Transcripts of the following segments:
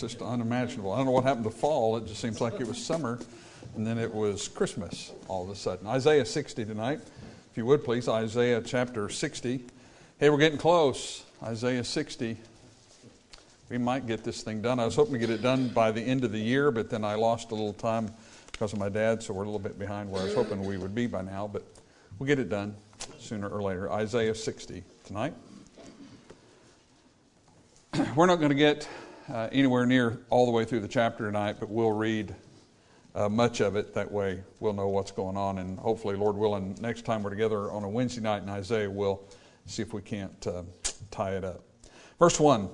just unimaginable. I don't know what happened to fall. It just seems like it was summer, and then it was Christmas all of a sudden. Isaiah 60 tonight. If you would, please, Isaiah chapter 60. Hey, we're getting close. Isaiah 60. We might get this thing done. I was hoping to get it done by the end of the year, but then I lost a little time because of my dad, so we're a little bit behind where I was hoping we would be by now, but we'll get it done sooner or later. Isaiah 60 tonight. We're not going to get anywhere near all the way through the chapter tonight, but we'll read much of it. That way we'll know what's going on, and hopefully, Lord willing, next time we're together on a Wednesday night in Isaiah, we'll see if we can't tie it up. Verse 1,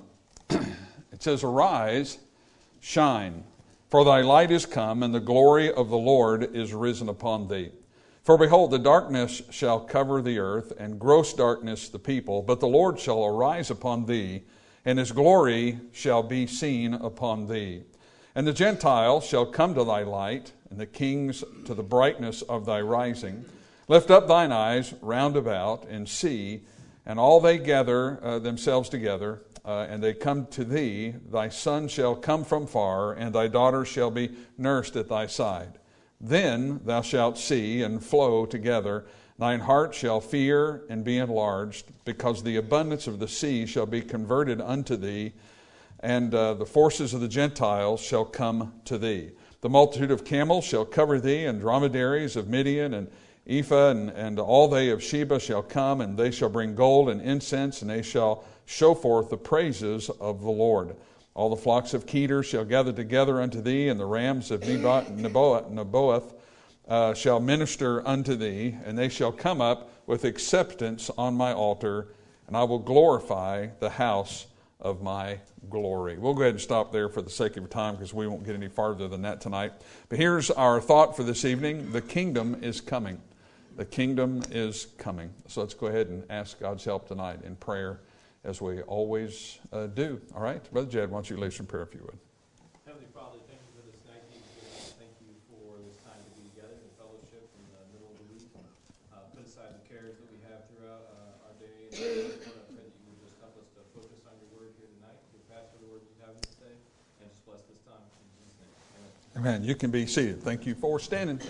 it says, "Arise, shine, for thy light is come, and the glory of the Lord is risen upon thee. For behold, the darkness shall cover the earth, and gross darkness the people, but the Lord shall arise upon thee, and his glory shall be seen upon thee. And the Gentiles shall come to thy light, and the kings to the brightness of thy rising. Lift up thine eyes round about, and see, and all they gather themselves together, and they come to thee. Thy son shall come from far, and thy daughter shall be nursed at thy side. Then thou shalt see and flow together. Thine heart shall fear and be enlarged, because the abundance of the sea shall be converted unto thee, and the forces of the Gentiles shall come to thee. The multitude of camels shall cover thee, and dromedaries of Midian, and Ephah, and all they of Sheba shall come, and they shall bring gold and incense, and they shall show forth the praises of the Lord. All the flocks of Kedar shall gather together unto thee, and the rams of Nebaioth shall minister unto thee, and they shall come up with acceptance on my altar, and I will glorify the house of my glory." We'll go ahead and stop there for the sake of time, because we won't get any farther than that tonight. But here's our thought for this evening. The kingdom is coming. The kingdom is coming. So let's go ahead and ask God's help tonight in prayer, as we always do. All right? Brother Jed, why don't you lead us in prayer if you would. Heavenly Father, thank you for this night. Thank you for this time to be together in fellowship in the middle of the week. Put aside the cares that we have throughout our day. And I pray that you would just help us to focus on your word here tonight. Give Pastor the word you have us today, and just bless this time. In Jesus' name. Amen. Amen. You can be seated. Thank you for standing.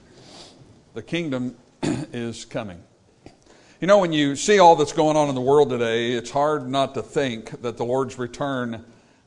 The kingdom is coming. You know, when you see all that's going on in the world today, it's hard not to think that the Lord's return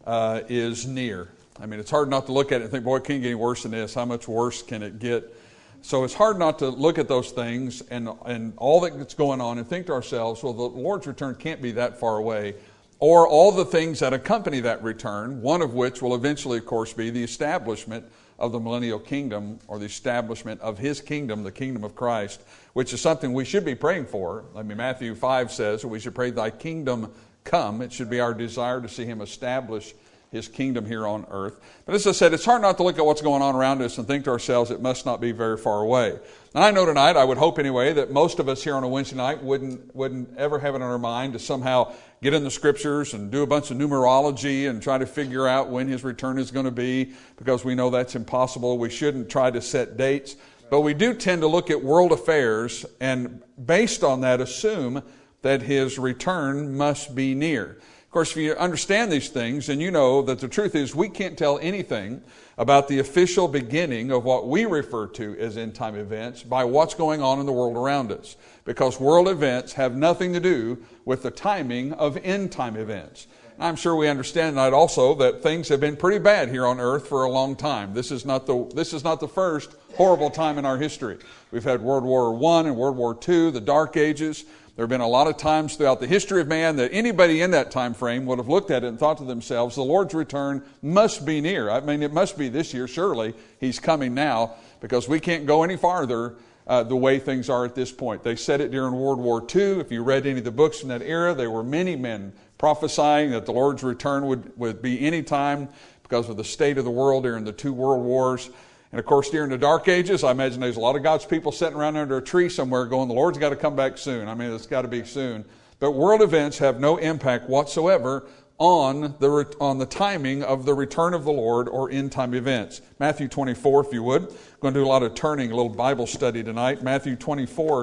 is near. I mean, it's hard not to look at it and think, boy, it can't get any worse than this. How much worse can it get? So it's hard not to look at those things and all that's going on and think to ourselves, well, the Lord's return can't be that far away. Or all the things that accompany that return, one of which will eventually, of course, be the establishment of the millennial kingdom, or the establishment of his kingdom, the kingdom of Christ, which is something we should be praying for. I mean, Matthew 5 says we should pray, thy kingdom come. It should be our desire to see him establish his kingdom here on earth. But as I said, it's hard not to look at what's going on around us and think to ourselves, it must not be very far away. And I know tonight, I would hope anyway, that most of us here on a Wednesday night wouldn't ever have it on our mind to somehow get in the scriptures and do a bunch of numerology and try to figure out when his return is going to be, because we know that's impossible. We shouldn't try to set dates. But we do tend to look at world affairs and based on that assume that his return must be near. Of course, if you understand these things, then you know that the truth is we can't tell anything about the official beginning of what we refer to as end-time events by what's going on in the world around us, because world events have nothing to do with the timing of end-time events. And I'm sure we understand tonight also that things have been pretty bad here on earth for a long time. This is not the first horrible time in our history. We've had World War I and World War II, the Dark Ages. There have been a lot of times throughout the history of man that anybody in that time frame would have looked at it and thought to themselves, the Lord's return must be near. I mean, it must be this year. Surely he's coming now, because we can't go any farther the way things are at this point. They said it during World War II. If you read any of the books from that era, there were many men prophesying that the Lord's return would be any time because of the state of the world during the two world wars. And of course, during the Dark Ages, I imagine there's a lot of God's people sitting around under a tree somewhere going, the Lord's got to come back soon. I mean, it's got to be soon. But world events have no impact whatsoever on the timing of the return of the Lord or end-time events. Matthew 24, if you would. I'm going to do a lot of turning, a little Bible study tonight. Matthew 24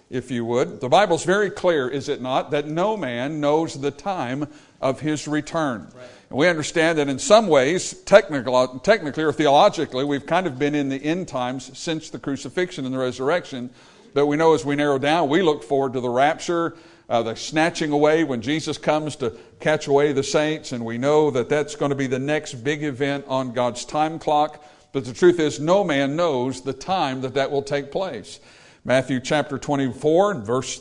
if you would. The Bible's very clear, is it not, that no man knows the time of his return. Right. And we understand that in some ways, technically or theologically, we've kind of been in the end times since the crucifixion and the resurrection. But we know as we narrow down, we look forward to the rapture, the snatching away when Jesus comes to catch away the saints. And we know that that's going to be the next big event on God's time clock. But the truth is, no man knows the time that will take place. Matthew chapter 24 and verse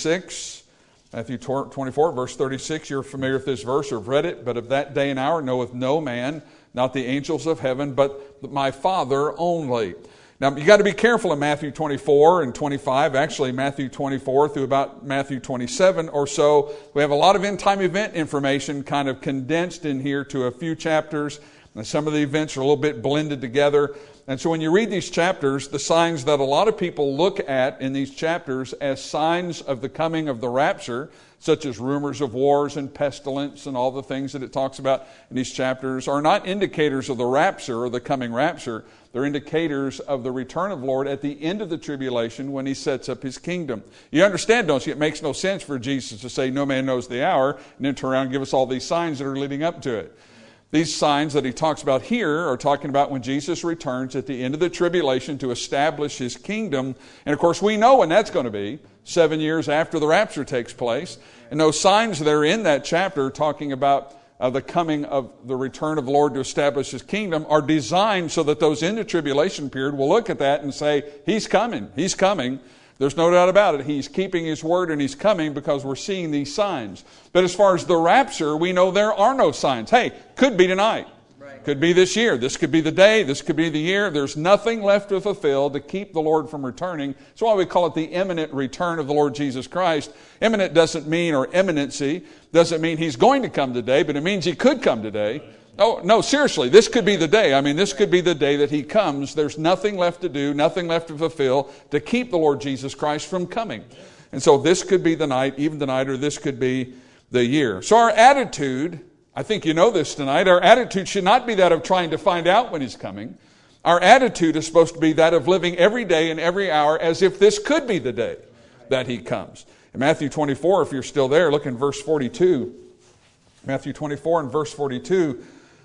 36. Matthew 24, verse 36, you're familiar with this verse or have read it. But of that day and hour knoweth no man, not the angels of heaven, but my Father only. Now, you got to be careful in Matthew 24 and 25. Actually, Matthew 24 through about Matthew 27 or so. We have a lot of end-time event information kind of condensed in here to a few chapters. And some of the events are a little bit blended together. And so when you read these chapters, the signs that a lot of people look at in these chapters as signs of the coming of the rapture, such as rumors of wars and pestilence and all the things that it talks about in these chapters, are not indicators of the rapture or the coming rapture. They're indicators of the return of the Lord at the end of the tribulation when he sets up his kingdom. You understand, don't you? It makes no sense for Jesus to say, no man knows the hour, and then turn around and give us all these signs that are leading up to it. These signs that he talks about here are talking about when Jesus returns at the end of the tribulation to establish his kingdom. And of course, we know when that's going to be, 7 years after the rapture takes place. And those signs that are in that chapter talking about the coming of the return of the Lord to establish his kingdom are designed so that those in the tribulation period will look at that and say, he's coming, he's coming. There's no doubt about it. He's keeping his word and he's coming because we're seeing these signs. But as far as the rapture, we know there are no signs. Hey, could be tonight. Right. Could be this year. This could be the day. This could be the year. There's nothing left to fulfill to keep the Lord from returning. That's why we call it the imminent return of the Lord Jesus Christ. Imminent doesn't mean, or imminency, doesn't mean he's going to come today, but it means he could come today. Oh, no, seriously, this could be the day. I mean, this could be the day that he comes. There's nothing left to do, nothing left to fulfill to keep the Lord Jesus Christ from coming. And so this could be the night, even tonight, or this could be the year. So our attitude, I think you know this tonight, our attitude should not be that of trying to find out when he's coming. Our attitude is supposed to be that of living every day and every hour as if this could be the day that he comes. In Matthew 24, if you're still there, look in verse 42. Matthew 24 and verse 42.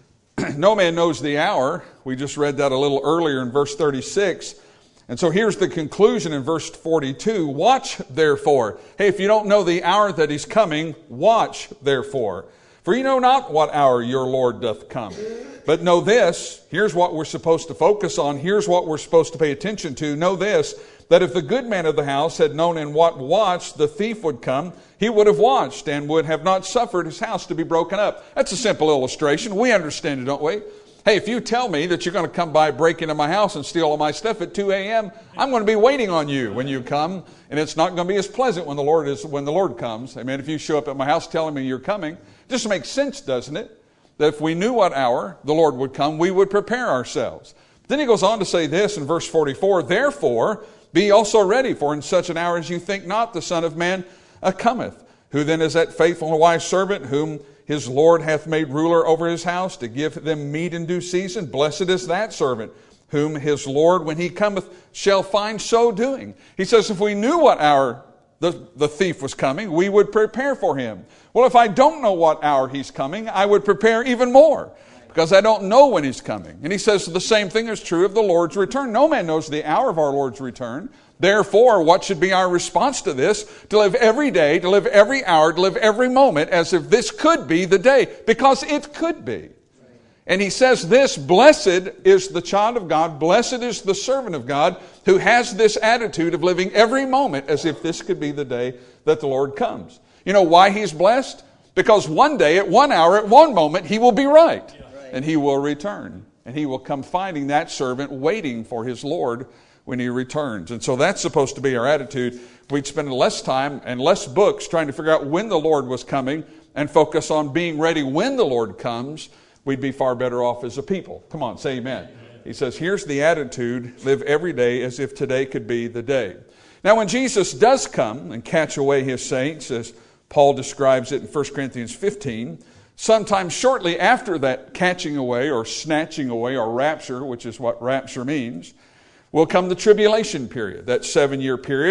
No man knows the hour. We just read that a little earlier in verse 36. And so here's the conclusion in verse 42. Watch therefore. Hey, if you don't know the hour that he's coming, watch therefore. For you know not what hour your Lord doth come. But know this, here's what we're supposed to focus on. Here's what we're supposed to pay attention to. Know this, that if the good man of the house had known in what watch the thief would come, he would have watched and would have not suffered his house to be broken up. That's a simple illustration. We understand it, don't we? Hey, if you tell me that you're going to come by, break into my house and steal all my stuff at 2 a.m., I'm going to be waiting on you when you come, and it's not going to be as pleasant when the Lord comes. Amen. If you show up at my house telling me you're coming, it just makes sense, doesn't it? That if we knew what hour the Lord would come, we would prepare ourselves. Then he goes on to say this in verse 44, therefore be also ready, for in such an hour as you think not, the Son of Man cometh. Who then is that faithful and wise servant whom his Lord hath made ruler over his house to give them meat in due season? Blessed is that servant whom his Lord, when he cometh, shall find so doing. He says, if we knew what hour the thief was coming, we would prepare for him. Well, if I don't know what hour he's coming, I would prepare even more, because I don't know when he's coming. And he says the same thing is true of the Lord's return. No man knows the hour of our Lord's return. Therefore, what should be our response to this? To live every day, to live every hour, to live every moment as if this could be the day, because it could be. And he says this, blessed is the child of God, blessed is the servant of God who has this attitude of living every moment as if this could be the day that the Lord comes. You know why he's blessed? Because one day, at 1 hour, at one moment, he will be right. And he will return. And he will come finding that servant waiting for his Lord when he returns. And so that's supposed to be our attitude. We'd spend less time and less books trying to figure out when the Lord was coming and focus on being ready when the Lord comes. We'd be far better off as a people. Come on, say amen. He says, here's the attitude, live every day as if today could be the day. Now, when Jesus does come and catch away his saints, as Paul describes it in 1 Corinthians 15, sometime shortly after that catching away or snatching away or rapture, which is what rapture means, will come the tribulation period, that 7-year period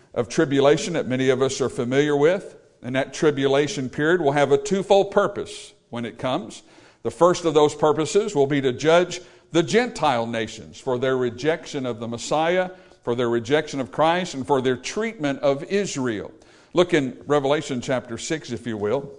of tribulation that many of us are familiar with. And that tribulation period will have a twofold purpose when it comes. The first of those purposes will be to judge the Gentile nations for their rejection of the Messiah, for their rejection of Christ, and for their treatment of Israel. Look in Revelation chapter 6, if you will.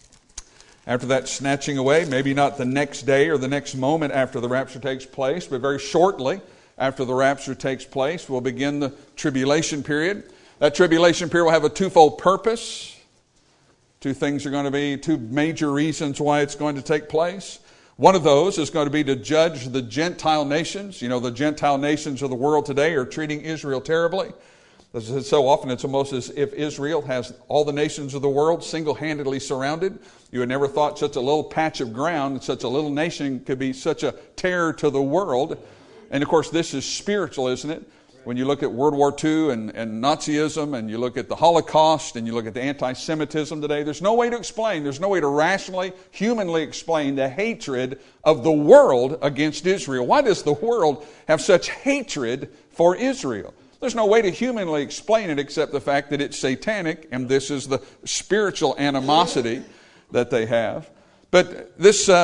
After that snatching away, maybe not the next day or the next moment after the rapture takes place, but very shortly after the rapture takes place, we'll begin the tribulation period. That tribulation period will have a twofold purpose. Two things are going to be two major reasons why it's going to take place. One of those is going to be to judge the Gentile nations. You know, the Gentile nations of the world today are treating Israel terribly. So often it's almost as if Israel has all the nations of the world single-handedly surrounded. You had never thought such a little patch of ground, such a little nation could be such a terror to the world. And of course this is spiritual, isn't it? When you look at World War II and Nazism, and you look at the Holocaust, and you look at the anti-Semitism today, there's no way to explain, there's no way to rationally, humanly explain the hatred of the world against Israel. Why does the world have such hatred for Israel? There's no way to humanly explain it except the fact that it's satanic, and this is the spiritual animosity that they have. But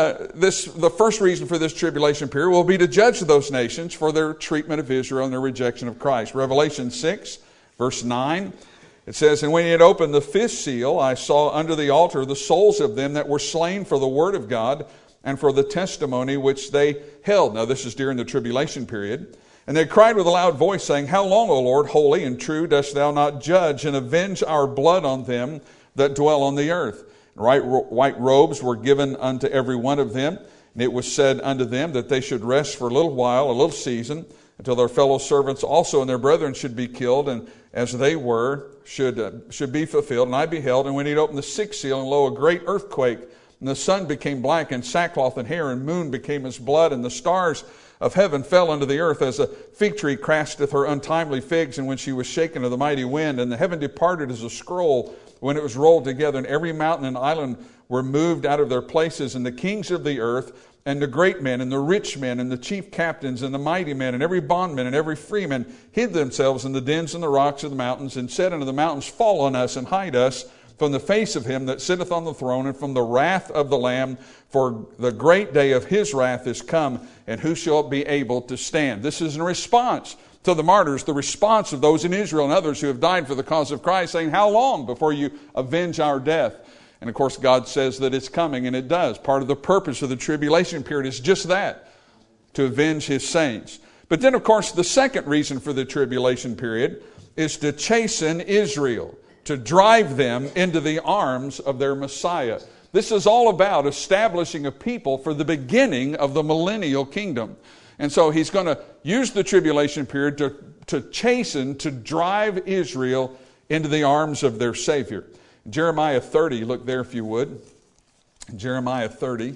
the first reason for this tribulation period will be to judge those nations for their treatment of Israel and their rejection of Christ. Revelation 6, verse 9, it says, "And when he had opened the fifth seal, I saw under the altar the souls of them that were slain for the word of God and for the testimony which they held." Now this is during the tribulation period. "And they cried with a loud voice, saying, How long, O Lord, holy and true, dost thou not judge and avenge our blood on them that dwell on the earth? White robes were given unto every one of them, and it was said unto them that they should rest for a little while, a little season, until their fellow servants also and their brethren should be killed, and as they were, should be fulfilled. And I beheld, and when he had opened the sixth seal, and lo, a great earthquake, and the sun became black, and sackcloth and hair, and moon became as blood, and the stars of heaven fell unto the earth, as a fig tree casteth her untimely figs, and when she was shaken of the mighty wind, and the heaven departed as a scroll when it was rolled together, and every mountain and island were moved out of their places, and the kings of the earth, and the great men, and the rich men, and the chief captains, and the mighty men, and every bondman, and every freeman, hid themselves in the dens and the rocks of the mountains, and said unto the mountains, Fall on us, and hide us from the face of him that sitteth on the throne, and from the wrath of the Lamb, for the great day of his wrath is come, and who shall be able to stand?" This is in response to the martyrs, the response of those in Israel and others who have died for the cause of Christ, saying, "How long before you avenge our death?" And of course God says that it's coming, and it does. Part of the purpose of the tribulation period is just that, to avenge his saints. But then of course the second reason for the tribulation period is to chasten Israel, to drive them into the arms of their Messiah. This is all about establishing a people for the beginning of the millennial kingdom. And so he's going to use the tribulation period to chasten, to drive Israel into the arms of their Savior. Jeremiah 30, look there if you would. Jeremiah 30.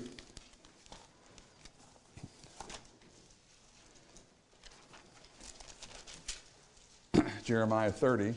Jeremiah 30.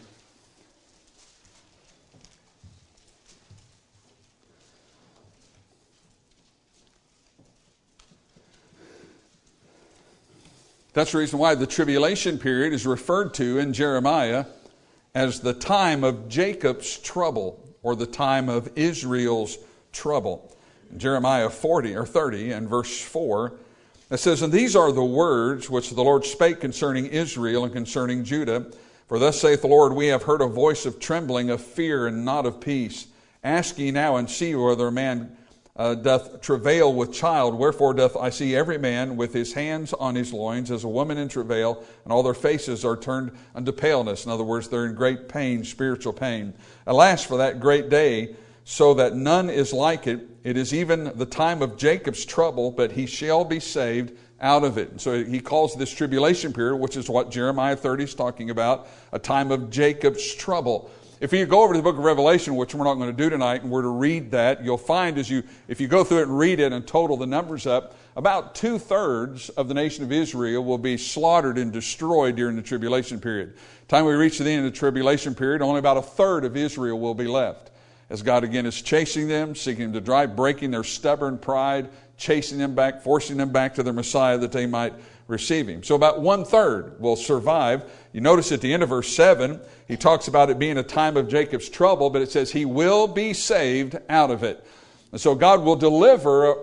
That's the reason why the tribulation period is referred to in Jeremiah as the time of Jacob's trouble, or the time of Israel's trouble. In Jeremiah 30 and verse 4, it says, "And these are the words which the Lord spake concerning Israel and concerning Judah. For thus saith the Lord, We have heard a voice of trembling, of fear, and not of peace. Ask ye now and see whether a man doth travail with child. Wherefore doth I see every man with his hands on his loins, as a woman in travail, and all their faces are turned unto paleness." In other words, they're in great pain, spiritual pain. "Alas for that great day, so that none is like it. It is even the time of Jacob's trouble, but he shall be saved out of it." And so he calls this tribulation period, which is what Jeremiah 30 is talking about, a time of Jacob's trouble. If you go over to the book of Revelation, which we're not going to do tonight, and we're to read that, you'll find if you go through it and read it and total the numbers up, about 2/3 of the nation of Israel will be slaughtered and destroyed during the tribulation period. By the time we reach the end of the tribulation period, only about 1/3 of Israel will be left, as God again is chasing them, seeking to drive, breaking their stubborn pride, chasing them back, forcing them back to their Messiah that they might receive him. So about 1/3 will survive. You notice at the end of verse 7, he talks about it being a time of Jacob's trouble, but it says he will be saved out of it. And so God will deliver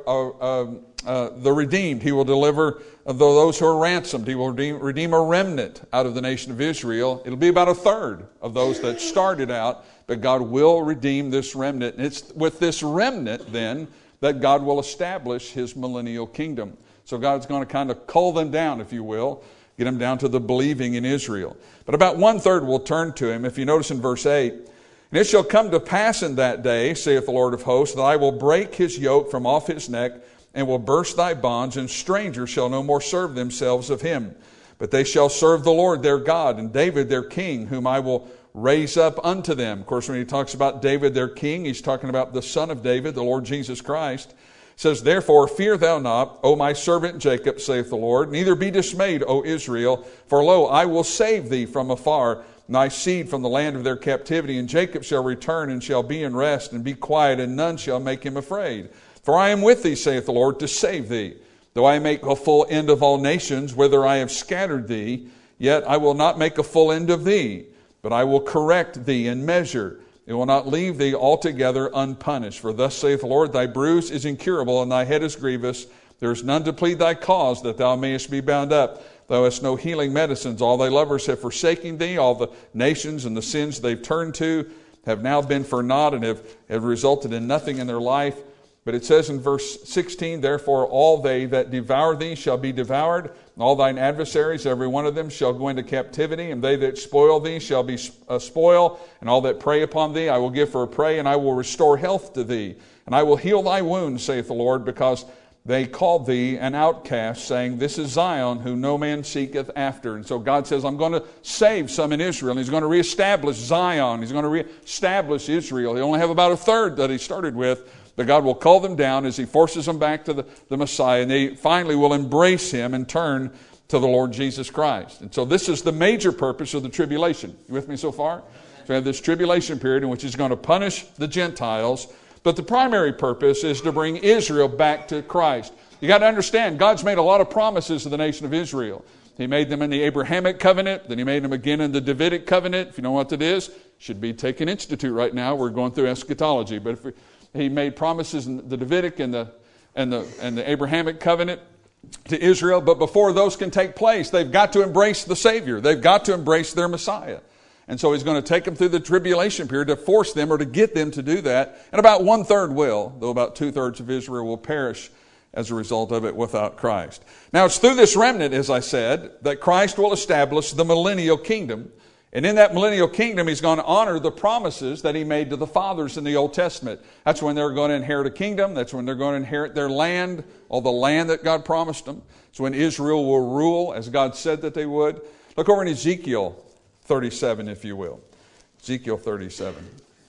the redeemed. He will deliver those who are ransomed. He will redeem a remnant out of the nation of Israel. It'll be about 1/3 of those that started out, but God will redeem this remnant. And it's with this remnant then that God will establish his millennial kingdom. So God's going to kind of cull them down, if you will, get them down to the believing in Israel. But about 1/3 will turn to him. If you notice in verse 8, and it shall come to pass in that day, saith the Lord of hosts, that I will break his yoke from off his neck, and will burst thy bonds, and strangers shall no more serve themselves of him. But they shall serve the Lord their God, and David their king, whom I will raise up unto them. Of course, when he talks about David their king, he's talking about the son of David, the Lord Jesus Christ. It says, therefore, fear thou not, O my servant Jacob, saith the Lord, neither be dismayed, O Israel, for lo, I will save thee from afar, and thy seed from the land of their captivity. And Jacob shall return, and shall be in rest, and be quiet, and none shall make him afraid. For I am with thee, saith the Lord, to save thee. Though I make a full end of all nations, whither I have scattered thee, yet I will not make a full end of thee, but I will correct thee in measure. It will not leave thee altogether unpunished. For thus saith the Lord, thy bruise is incurable, and thy head is grievous. There is none to plead thy cause, that thou mayest be bound up. Thou hast no healing medicines. All thy lovers have forsaken thee. All the nations and the sins they've turned to have now been for naught, and have resulted in nothing in their life. But it says in verse 16, therefore all they that devour thee shall be devoured, and all thine adversaries, every one of them, shall go into captivity, and they that spoil thee shall be spoil, and all that prey upon thee I will give for a prey, and I will restore health to thee. And I will heal thy wounds, saith the Lord, because they called thee an outcast, saying, this is Zion, whom no man seeketh after. And so God says, I'm going to save some in Israel. And he's going to reestablish Zion. He's going to reestablish Israel. He only have about 1/3 that he started with. But God will cull them down as he forces them back to the Messiah. And they finally will embrace him and turn to the Lord Jesus Christ. And so this is the major purpose of the tribulation. You with me so far? So we have this tribulation period in which he's going to punish the Gentiles. But the primary purpose is to bring Israel back to Christ. You got to understand, God's made a lot of promises to the nation of Israel. He made them in the Abrahamic covenant. Then he made them again in the Davidic covenant. If you know what that is, should be taking institute right now. We're going through eschatology. But he made promises in the Davidic and the Abrahamic covenant to Israel. But before those can take place, they've got to embrace the Savior. They've got to embrace their Messiah. And so he's going to take them through the tribulation period to force them or to get them to do that. And about 1/3 will, though about 2/3 of Israel will perish as a result of it without Christ. Now it's through this remnant, as I said, that Christ will establish the millennial kingdom. And in that millennial kingdom, he's going to honor the promises that he made to the fathers in the Old Testament. That's when they're going to inherit a kingdom. That's when they're going to inherit their land, all the land that God promised them. It's when Israel will rule as God said that they would. Look over in Ezekiel 37, if you will. Ezekiel 37.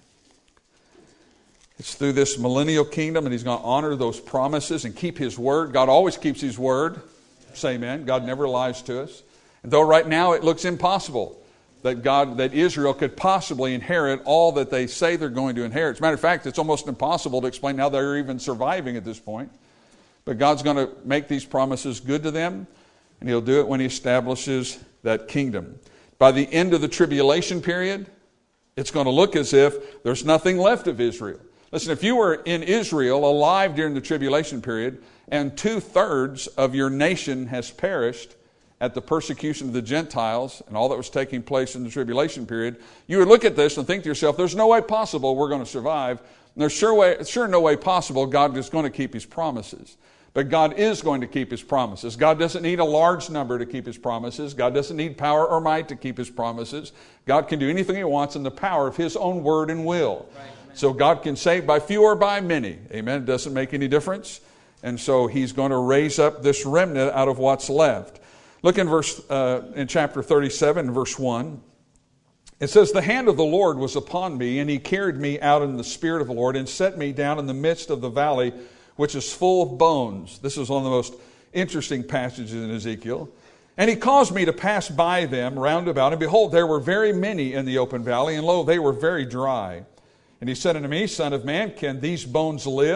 It's through this millennial kingdom, and he's going to honor those promises and keep his word. God always keeps his word. Say amen. God never lies to us. And though right now it looks impossible that Israel could possibly inherit all that they say they're going to inherit. As a matter of fact, it's almost impossible to explain how they're even surviving at this point. But God's going to make these promises good to them, and he'll do it when he establishes that kingdom. By the end of the tribulation period, it's going to look as if there's nothing left of Israel. Listen, if you were in Israel alive during the tribulation period, and 2/3 of your nation has perished at the persecution of the Gentiles and all that was taking place in the tribulation period, you would look at this and think to yourself, there's no way possible we're going to survive. And there's sure no way possible God is going to keep his promises. But God is going to keep his promises. God doesn't need a large number to keep his promises. God doesn't need power or might to keep his promises. God can do anything he wants in the power of his own word and will. Right. So God can save by few or by many. Amen. It doesn't make any difference. And so he's going to raise up this remnant out of what's left. Look in chapter 37, verse 1. It says, the hand of the Lord was upon me, and he carried me out in the spirit of the Lord, and set me down in the midst of the valley, which is full of bones. This is one of the most interesting passages in Ezekiel. And he caused me to pass by them round about, and behold, there were very many in the open valley, and lo, they were very dry. And he said unto me, Son of man, can these bones live?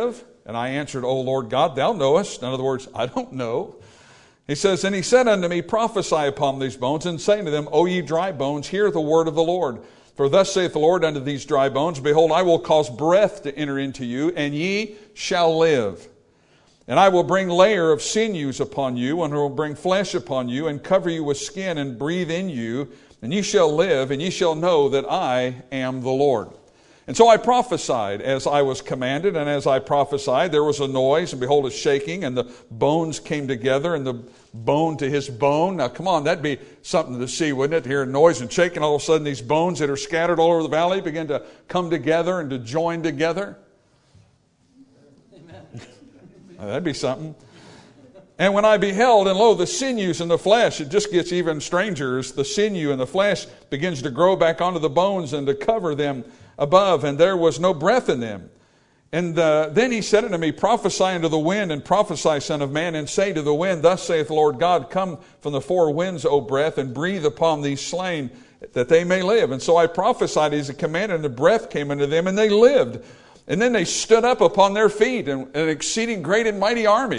And I answered, O Lord God, thou knowest. In other words, I don't know. He says, and he said unto me, prophesy upon these bones, and say to them, O ye dry bones, hear the word of the Lord. For thus saith the Lord unto these dry bones, behold, I will cause breath to enter into you, and ye shall live. And I will bring layer of sinews upon you, and will bring flesh upon you, and cover you with skin, and breathe in you, and ye shall live, and ye shall know that I am the Lord. And so I prophesied as I was commanded, and as I prophesied, there was a noise, and behold, a shaking, and the bones came together, and the bone to his bone. Now, come on, that'd be something to see, wouldn't it? Hear a noise and shaking, all of a sudden these bones that are scattered all over the valley begin to come together and to join together. Amen. That'd be something. And when I beheld, and lo, the sinews and the flesh, it just gets even stranger as the sinew and the flesh begins to grow back onto the bones and to cover them above, and there was no breath in them. And then he said unto me, prophesy unto the wind, and prophesy, son of man, and say to the wind, thus saith the Lord God, come from the four winds, O breath, and breathe upon these slain, that they may live. And so I prophesied as a command, and the breath came unto them, and they lived. And then they stood up upon their feet, an exceeding great and mighty army.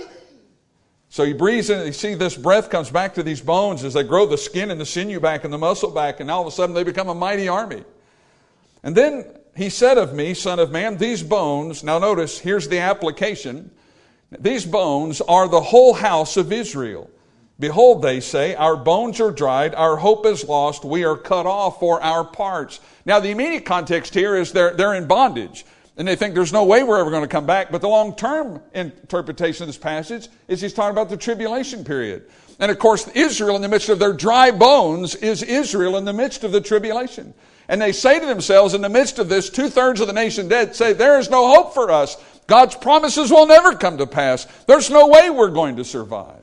So he breathes in, you see this breath comes back to these bones as they grow the skin and the sinew back and the muscle back, and all of a sudden they become a mighty army. And then he said of me, son of man, these bones, now notice, here's the application. These bones are the whole house of Israel. Behold, they say, our bones are dried, our hope is lost, we are cut off for our parts. Now the immediate context here is they're in bondage. And they think there's no way we're ever going to come back. But the long-term interpretation of this passage is he's talking about the tribulation period. And of course, Israel in the midst of their dry bones is Israel in the midst of the tribulation. And they say to themselves, in the midst of this, 2/3 of the nation dead, say, there is no hope for us. God's promises will never come to pass. There's no way we're going to survive.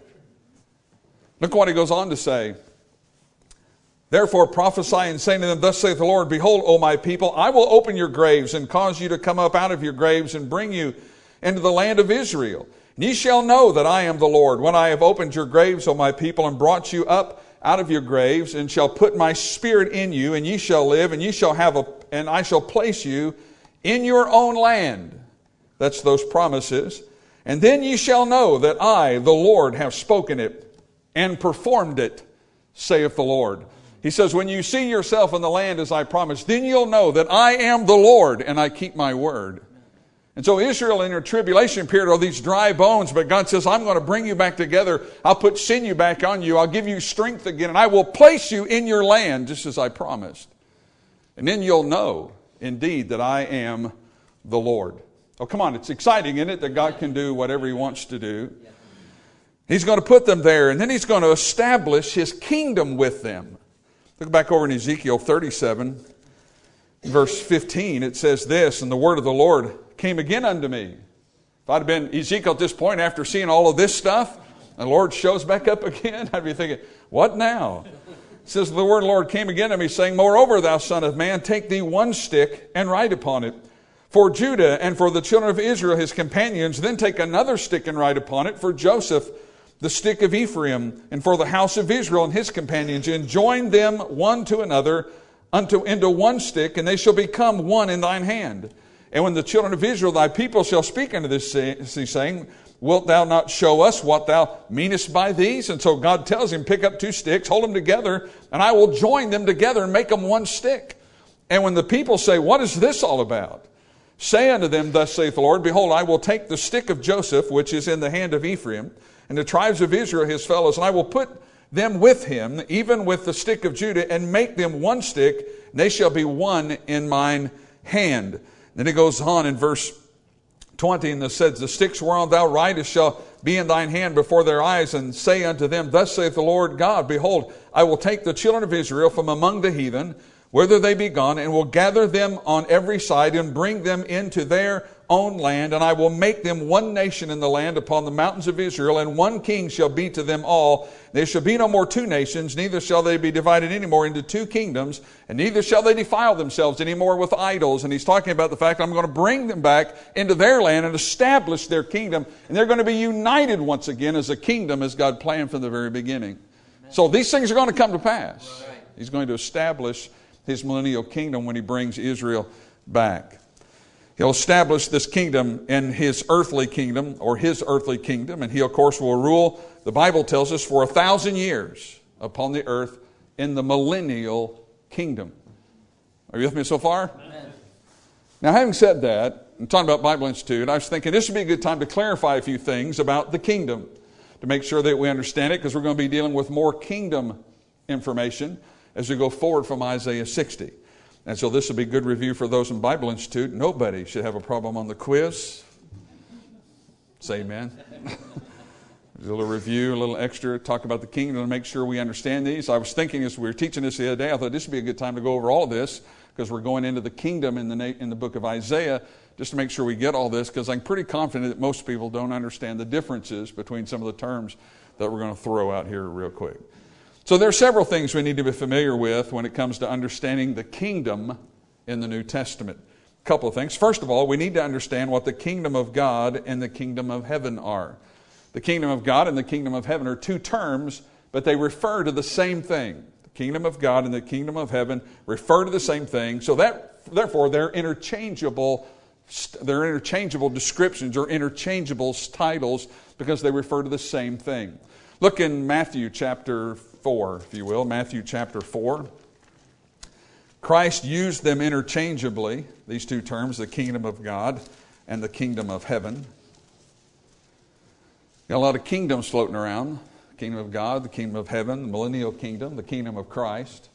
Look what he goes on to say. Therefore prophesy and say to them, thus saith the Lord, behold, O my people, I will open your graves and cause you to come up out of your graves and bring you into the land of Israel. And ye shall know that I am the Lord, when I have opened your graves, O my people, and brought you up out of your graves, and shall put my spirit in you, and ye shall live, and ye shall and I shall place you in your own land. That's those promises. And then ye shall know that I, the Lord, have spoken it and performed it, saith the Lord. He says, when you see yourself in the land as I promised, then you'll know that I am the Lord and I keep my word. And so Israel in their tribulation period are these dry bones, but God says, I'm going to bring you back together. I'll put sinew back on you. I'll give you strength again, and I will place you in your land just as I promised. And then you'll know indeed that I am the Lord. Oh, come on. It's exciting, isn't it, that God can do whatever he wants to do. He's going to put them there, and then he's going to establish his kingdom with them. Look back over in Ezekiel 37, verse 15. It says this, and the word of the Lord came again unto me. If I'd have been Ezekiel at this point, after seeing all of this stuff, and the Lord shows back up again, I'd be thinking, what now? It says, the word of the Lord came again to me, saying, moreover, thou son of man, take thee one stick and write upon it for Judah and for the children of Israel, his companions. Then take another stick and write upon it for Joseph, the stick of Ephraim, and for the house of Israel and his companions, and join them one to another into one stick, and they shall become one in thine hand. And when the children of Israel, thy people, shall speak unto this, saying, wilt thou not show us what thou meanest by these? And so God tells him, pick up two sticks, hold them together, and I will join them together and make them one stick. And when the people say, what is this all about? Say unto them, thus saith the Lord, behold, I will take the stick of Joseph, which is in the hand of Ephraim, and the tribes of Israel his fellows, and I will put them with him, even with the stick of Judah, and make them one stick, and they shall be one in mine hand. Then it goes on in verse 20, and it says, the sticks whereon thou writest shall be in thine hand before their eyes, and say unto them, thus saith the Lord God, behold, I will take the children of Israel from among the heathen, whither they be gone, and will gather them on every side, and bring them into their own land, and I will make them one nation in the land upon the mountains of Israel, and one king shall be to them all. There shall be no more two nations, neither shall they be divided any more into two kingdoms, and neither shall they defile themselves any more with idols. And he's talking about the fact that I'm going to bring them back into their land and establish their kingdom, and they're going to be united once again as a kingdom as God planned from the very beginning. So these things are going to come to pass. He's going to establish his millennial kingdom when he brings Israel back. He'll establish this kingdom in his earthly kingdom, or his earthly kingdom, and he, of course, will rule, the Bible tells us, for 1,000 years upon the earth in the millennial kingdom. Are you with me so far? Amen. Now, having said that, I'm talking about Bible Institute, I was thinking this would be a good time to clarify a few things about the kingdom, to make sure that we understand it, because we're going to be dealing with more kingdom information as we go forward from Isaiah 60. And so this will be good review for those in Bible Institute. Nobody should have a problem on the quiz. Say amen. A little review, a little extra, talk about the kingdom to make sure we understand these. I was thinking as we were teaching this the other day, I thought this would be a good time to go over all of this, because we're going into the kingdom in the book of Isaiah, just to make sure we get all this, because I'm pretty confident that most people don't understand the differences between some of the terms that we're going to throw out here real quick. So there are several things we need to be familiar with when it comes to understanding the kingdom in the New Testament. A couple of things. First of all, we need to understand what the kingdom of God and the kingdom of heaven are. The kingdom of God and the kingdom of heaven are two terms, but they refer to the same thing. The kingdom of God and the kingdom of heaven refer to the same thing. So therefore, they're interchangeable descriptions or interchangeable titles, because they refer to the same thing. Look in Matthew chapter 4, if you will. Matthew chapter 4. Christ used them interchangeably, these two terms, the kingdom of God and the kingdom of heaven. Got a lot of kingdoms floating around. The kingdom of God, the kingdom of heaven, the millennial kingdom, the kingdom of Christ.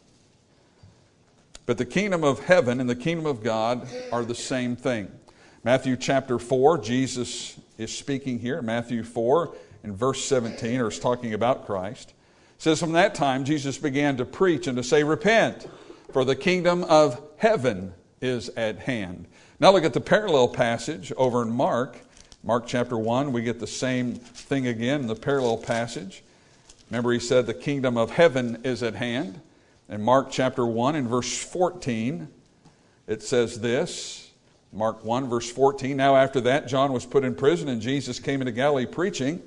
But the kingdom of heaven and the kingdom of God are the same thing. Matthew chapter 4, Jesus is speaking here. Matthew 4 in verse 17, or is talking about Christ. It says, from that time Jesus began to preach and to say, repent, for the kingdom of heaven is at hand. Now look at the parallel passage over in Mark. Mark chapter 1, we get the same thing again in the parallel passage. Remember, he said the kingdom of heaven is at hand. In Mark chapter 1 in verse 14, it says this. Mark 1 verse 14, now after that John was put in prison, and Jesus came into Galilee preaching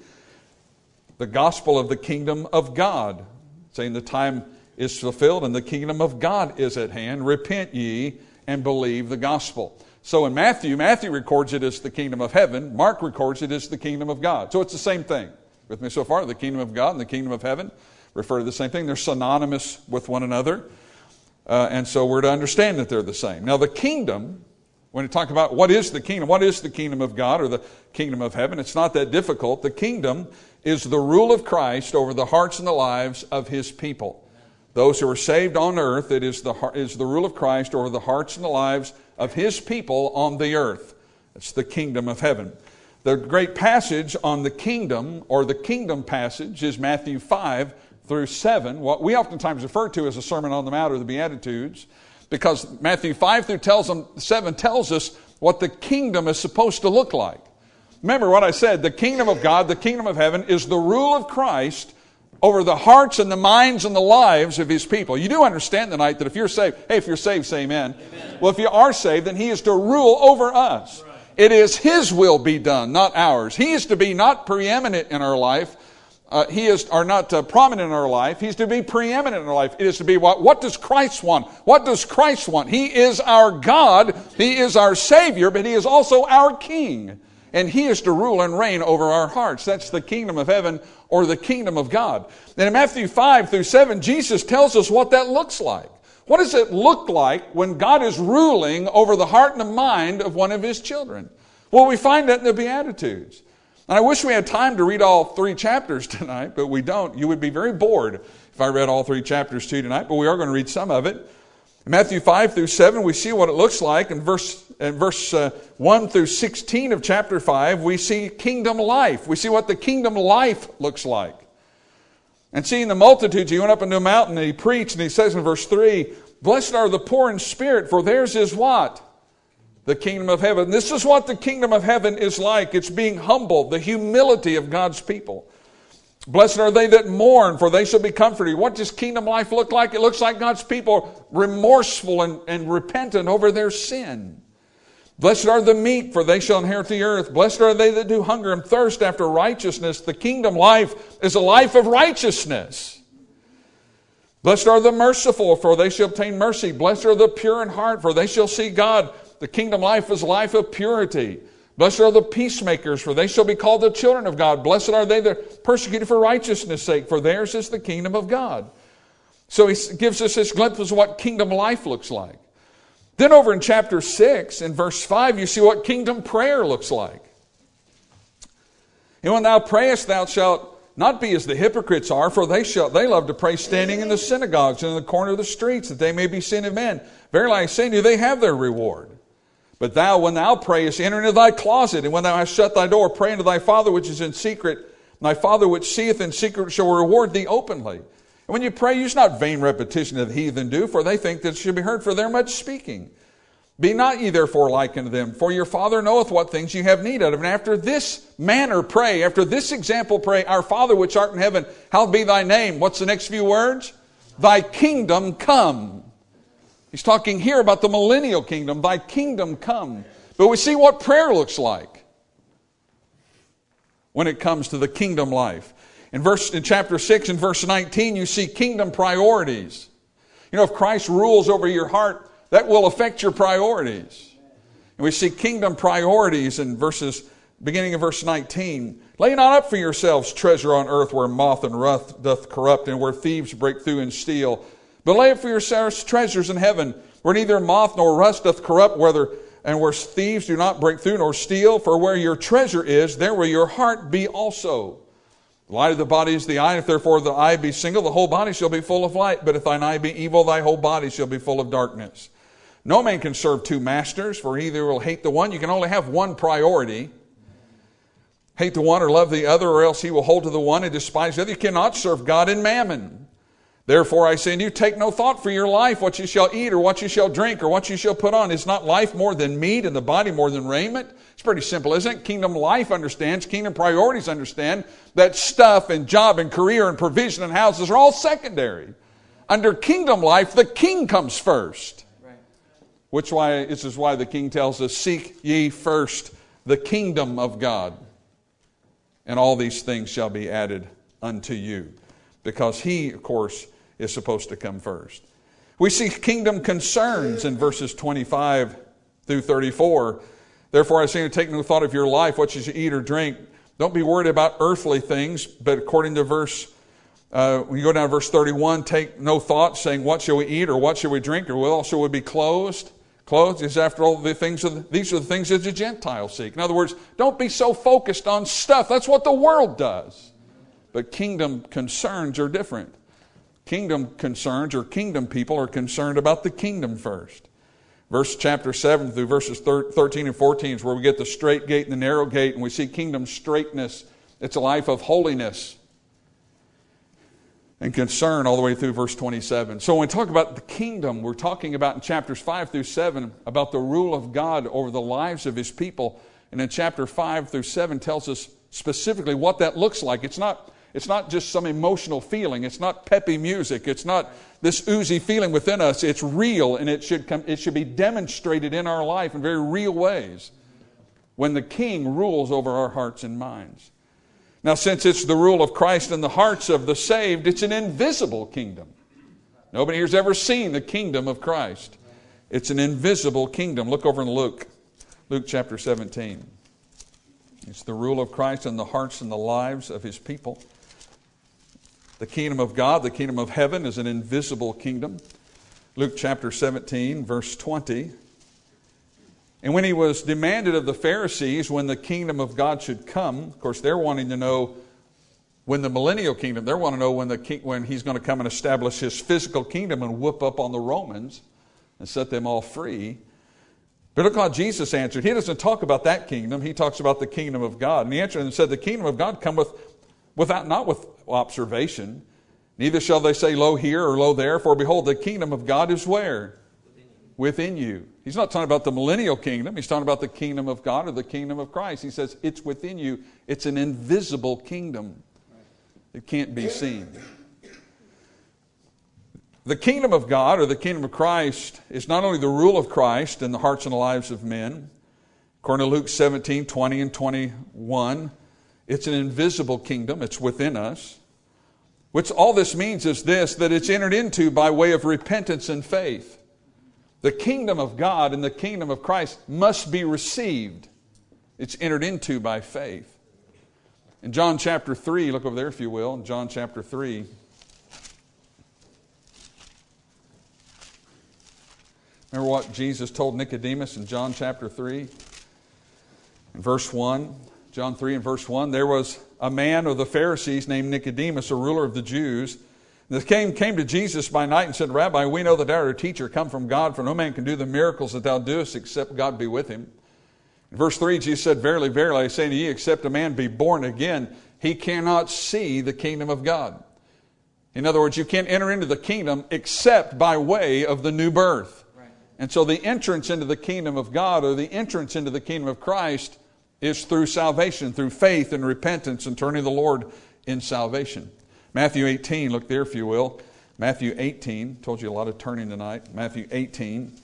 the gospel of the kingdom of God, saying the time is fulfilled and the kingdom of God is at hand. Repent ye and believe the gospel. So in Matthew records it as the kingdom of heaven. Mark records it as the kingdom of God. So it's the same thing. With me so far? The kingdom of God and the kingdom of heaven refer to the same thing. They're synonymous with one another. And so we're to understand that they're the same. Now the kingdom, when we talk about what is the kingdom of God or the kingdom of heaven, it's not that difficult. The kingdom is the rule of Christ over the hearts and the lives of His people. Those who are saved on earth, it is the rule of Christ over the hearts and the lives of His people on the earth. It's the kingdom of heaven. The great passage on the kingdom, or the kingdom passage, is Matthew 5 through 7, what we oftentimes refer to as the Sermon on the Mount or the Beatitudes, because Matthew 5 through 7 tells us what the kingdom is supposed to look like. Remember what I said, the kingdom of God, the kingdom of heaven, is the rule of Christ over the hearts and the minds and the lives of His people. You do understand tonight that if you're saved, if you're saved, say amen. Amen. Well, if you are saved, then He is to rule over us. Right. It is His will be done, not ours. He is to be not preeminent in our life. Are not prominent in our life. He's to be preeminent in our life. It is to be what does Christ want? What does Christ want? He is our God. He is our Savior, but He is also our King. And He is to rule and reign over our hearts. That's the kingdom of heaven or the kingdom of God. And in Matthew 5 through 7, Jesus tells us what that looks like. What does it look like when God is ruling over the heart and the mind of one of His children? Well, we find that in the Beatitudes. And I wish we had time to read all 3 chapters tonight, but we don't. You would be very bored if I read all 3 chapters to you tonight, but we are going to read some of it. In Matthew 5 through 7, we see what it looks like. In verse 1 through 16 of chapter 5, we see kingdom life. We see what the kingdom life looks like. And seeing the multitudes, He went up into a mountain and He preached, and He says in verse 3, blessed are the poor in spirit, for theirs is what? The kingdom of heaven. This is what the kingdom of heaven is like. It's being humble, the humility of God's people. Blessed are they that mourn, for they shall be comforted. What does kingdom life look like? It looks like God's people remorseful and repentant over their sin. Blessed are the meek, for they shall inherit the earth. Blessed are they that do hunger and thirst after righteousness. The kingdom life is a life of righteousness. Blessed are the merciful, for they shall obtain mercy. Blessed are the pure in heart, for they shall see God. The kingdom life is a life of purity. Blessed are the peacemakers, for they shall be called the children of God. Blessed are they that are persecuted for righteousness' sake, for theirs is the kingdom of God. So he gives us this glimpse of what kingdom life looks like. Then over in chapter 6, in verse 5, you see what kingdom prayer looks like. And when thou prayest, thou shalt not be as the hypocrites are, for they love to pray standing in the synagogues and in the corner of the streets, that they may be seen of men. Verily I say unto you, they have their reward. But thou, when thou prayest, enter into thy closet, and when thou hast shut thy door, pray unto thy Father which is in secret. And thy Father which seeth in secret shall reward thee openly. And when you pray, use not vain repetition of the heathen do, for they think that it should be heard for their much speaking. Be not ye therefore like unto them, for your Father knoweth what things ye have need of. And after this manner pray, after this example pray, Our Father which art in heaven, hallowed be thy name. What's the next few words? Thy kingdom come. He's talking here about the millennial kingdom. Thy kingdom come. But we see what prayer looks like when it comes to the kingdom life. In chapter 6 and verse 19, you see kingdom priorities. You know, if Christ rules over your heart, that will affect your priorities. And we see kingdom priorities in beginning of verse 19. Lay not up for yourselves treasure on earth where moth and rust doth corrupt and where thieves break through and steal. But lay up for yourselves treasures in heaven where neither moth nor rust doth corrupt, and where thieves do not break through nor steal. For where your treasure is, there will your heart be also. The light of the body is the eye. If therefore the eye be single, the whole body shall be full of light. But if thine eye be evil, thy whole body shall be full of darkness. No man can serve two masters, for either will hate the one. You can only have one priority. Hate the one or love the other, or else he will hold to the one and despise the other. You cannot serve God and mammon. Therefore I say unto you, take no thought for your life, what you shall eat, or what you shall drink, or what you shall put on. Is not life more than meat, and the body more than raiment? It's pretty simple, isn't it? Kingdom life understands, kingdom priorities understand that stuff and job and career and provision and houses are all secondary. Under kingdom life, the king comes first. This is why the king tells us, seek ye first the kingdom of God, and all these things shall be added unto you. Because he, of course, is supposed to come first. We see kingdom concerns in verses 25 through 34. Therefore I say, take no thought of your life, what you should eat or drink. Don't be worried about earthly things, but according to when you go down to verse 31, take no thought, saying, what shall we eat, or what shall we drink, or withal shall we be clothed? Clothed is after all these are the things that the Gentiles seek. In other words, don't be so focused on stuff. That's what the world does. But kingdom concerns are different. Kingdom concerns, or kingdom people, are concerned about the kingdom first. Chapter 7 through verses 13 and 14 is where we get the straight gate and the narrow gate, and we see kingdom straightness. It's a life of holiness and concern all the way through verse 27. So when we talk about the kingdom, we're talking about in chapters 5 through 7 about the rule of God over the lives of his people. And in chapter 5 through 7 tells us specifically what that looks like. It's not just some emotional feeling. It's not peppy music. It's not this oozy feeling within us. It's real, and it should be demonstrated in our life in very real ways when the King rules over our hearts and minds. Now, since it's the rule of Christ in the hearts of the saved, it's an invisible kingdom. Nobody here's ever seen the kingdom of Christ. It's an invisible kingdom. Look over in Luke chapter 17. It's the rule of Christ in the hearts and the lives of his people. The kingdom of God, the kingdom of heaven, is an invisible kingdom. Luke chapter 17, verse 20. And when he was demanded of the Pharisees when the kingdom of God should come, of course they're wanting to know when the millennial kingdom, they want to know when he's going to come and establish his physical kingdom and whoop up on the Romans and set them all free. But look how Jesus answered. He doesn't talk about that kingdom. He talks about the kingdom of God. And he answered and said, the kingdom of God cometh not with observation. Neither shall they say, lo here or lo there. For behold, the kingdom of God is where? Within you. He's not talking about the millennial kingdom. He's talking about the kingdom of God or the kingdom of Christ. He says it's within you. It's an invisible kingdom. It can't be seen. The kingdom of God or the kingdom of Christ is not only the rule of Christ in the hearts and the lives of men. According to Luke 17, 20 and 21, it's an invisible kingdom. It's within us. Which all this means is this, that it's entered into by way of repentance and faith. The kingdom of God and the kingdom of Christ must be received. It's entered into by faith. In John chapter 3, look over there if you will, in John chapter 3. Remember what Jesus told Nicodemus in John chapter 3? In verse 1, John 3 and verse 1, there was a man of the Pharisees named Nicodemus, a ruler of the Jews, that came to Jesus by night and said, Rabbi, we know that thou art a teacher come from God, for no man can do the miracles that thou doest except God be with him. In verse 3, Jesus said, Verily, verily, I say to you, except a man be born again, he cannot see the kingdom of God. In other words, you can't enter into the kingdom except by way of the new birth. Right. And so the entrance into the kingdom of God, or the entrance into the kingdom of Christ, is through salvation, through faith and repentance and turning to the Lord in salvation. Matthew 18, look there if you will. Matthew 18, told you a lot of turning tonight. Matthew 18.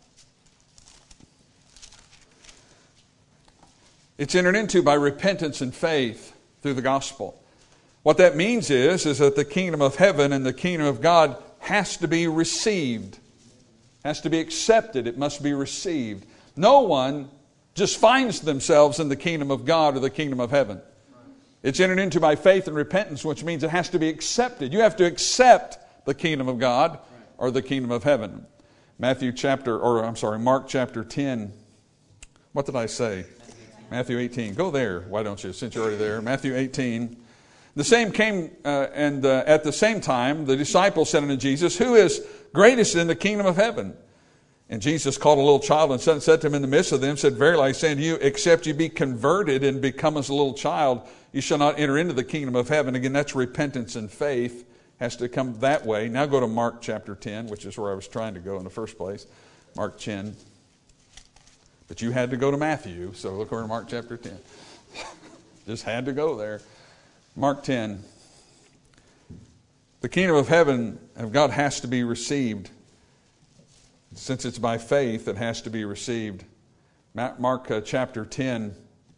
It's entered into by repentance and faith through the gospel. What that means is that the kingdom of heaven and the kingdom of God has to be received. Has to be accepted. It must be received. No one just finds themselves in the kingdom of God or the kingdom of heaven. It's entered into by faith and repentance, which means it has to be accepted. You have to accept the kingdom of God or the kingdom of heaven. Mark chapter 10. What did I say? Matthew 18. Go there, why don't you, since you're already there. Matthew 18. The same came, and at the same time, the disciples said unto Jesus, Who is greatest in the kingdom of heaven? And Jesus called a little child and said to him in the midst of them, said, Verily I say unto you, except you be converted and become as a little child, you shall not enter into the kingdom of heaven. Again, that's repentance and faith. Has to come that way. Now go to Mark chapter 10, which is where I was trying to go in the first place. Mark 10. But you had to go to Matthew, so look over to Mark chapter 10. Just had to go there. Mark 10. The kingdom of heaven of God has to be received. Since it's by faith, it has to be received. Mark chapter 10.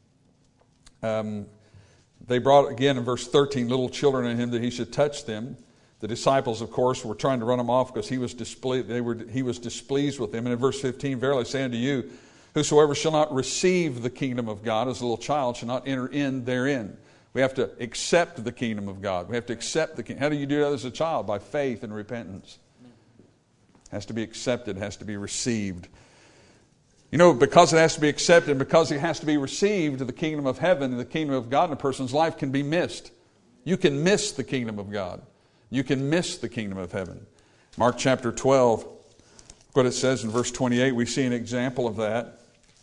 They brought, again in verse 13, little children in him that he should touch them. The disciples, of course, were trying to run him off because he was displeased with them. And in verse 15, Verily I say unto you, whosoever shall not receive the kingdom of God as a little child shall not enter in therein. We have to accept the kingdom of God. We have to accept the kingdom. How do you do that as a child? By faith and repentance. Has to be accepted, has to be received. You know, because it has to be accepted, because it has to be received, the kingdom of heaven and the kingdom of God in a person's life can be missed. You can miss the kingdom of God. You can miss the kingdom of heaven. Mark chapter 12, what it says in verse 28, we see an example of that.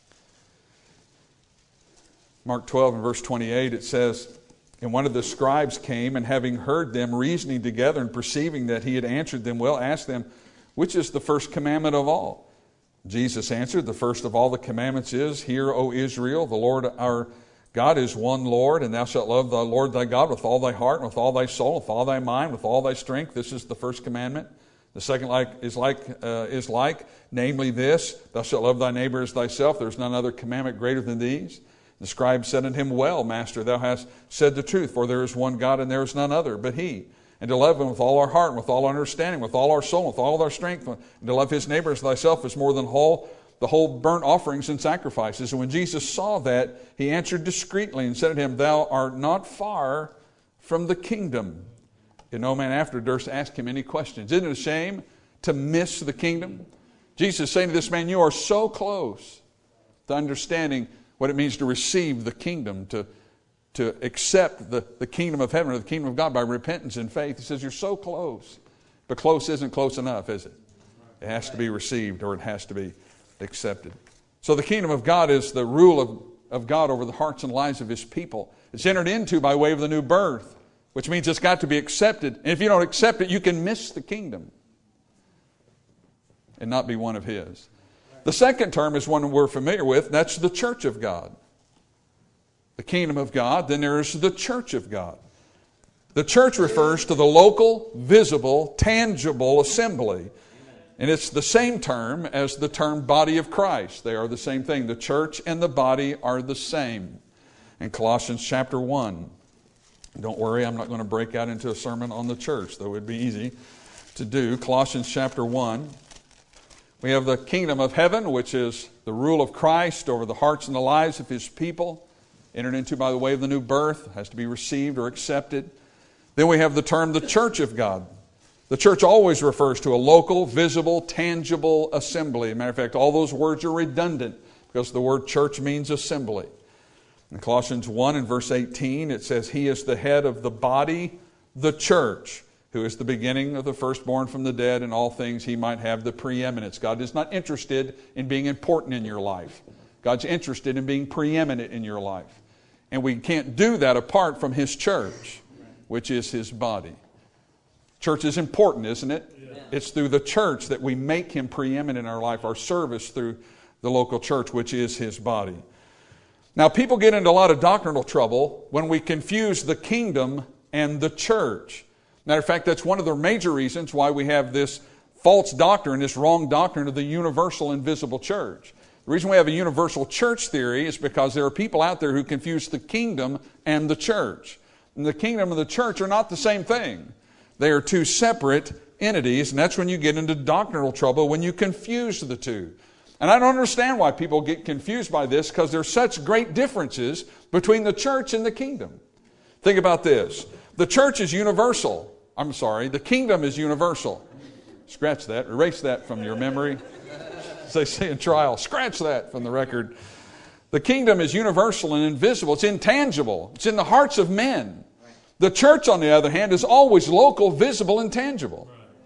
Mark 12 and verse 28, it says, And one of the scribes came, and having heard them reasoning together and perceiving that he had answered them well, asked them, Which is the first commandment of all? Jesus answered, The first of all the commandments is, Hear, O Israel, the Lord our God is one Lord, and thou shalt love the Lord thy God with all thy heart, and with all thy soul, with all thy mind, with all thy strength. This is the first commandment. The second is like, namely this, Thou shalt love thy neighbor as thyself. There is none other commandment greater than these. The scribe said unto him, Well, Master, thou hast said the truth, for there is one God, and there is none other but He. And to love Him with all our heart, and with all our understanding, with all our soul, with all our strength, and to love His neighbor as thyself is more than the whole burnt offerings and sacrifices. And when Jesus saw that, He answered discreetly and said to him, Thou art not far from the kingdom. And no man after durst ask Him any questions. Isn't it a shame to miss the kingdom? Jesus is saying to this man, You are so close to understanding what it means to receive the kingdom, to accept the kingdom of heaven or the kingdom of God by repentance and faith. He says, You're so close. But close isn't close enough, is it? It has to be received, or it has to be accepted. So the kingdom of God is the rule of God over the hearts and lives of His people. It's entered into by way of the new birth, which means it's got to be accepted. And if you don't accept it, you can miss the kingdom and not be one of His. The second term is one we're familiar with. That's the church of God. The kingdom of God, then there is the church of God. The church refers to the local, visible, tangible assembly. And it's the same term as the term body of Christ. They are the same thing. The church and the body are the same. In Colossians chapter 1. Don't worry, I'm not going to break out into a sermon on the church, though it would be easy to do. Colossians chapter 1. We have the kingdom of heaven, which is the rule of Christ over the hearts and the lives of His people, entered into by the way of the new birth, has to be received or accepted. Then we have the term the church of God. The church always refers to a local, visible, tangible assembly. As a matter of fact, all those words are redundant because the word church means assembly. In Colossians 1 and verse 18, it says, He is the head of the body, the church, who is the beginning of the firstborn from the dead, in all things He might have the preeminence. God is not interested in being important in your life. God's interested in being preeminent in your life. And we can't do that apart from His church, which is His body. Church is important, isn't it? Yeah. It's through the church that we make Him preeminent in our life, our service through the local church, which is His body. Now, people get into a lot of doctrinal trouble when we confuse the kingdom and the church. Matter of fact, that's one of the major reasons why we have this false doctrine, this wrong doctrine of the universal invisible church. The reason we have a universal church theory is because there are people out there who confuse the kingdom and the church. And the kingdom and the church are not the same thing. They are two separate entities, and that's when you get into doctrinal trouble, when you confuse the two. And I don't understand why people get confused by this, because there's such great differences between the church and the kingdom. Think about this. The church is universal. The kingdom is universal. Scratch that. Erase that from your memory. As they say in trial, scratch that from the record. The kingdom is universal and invisible. It's intangible. It's in the hearts of men. The church, on the other hand, is always local, visible, and tangible.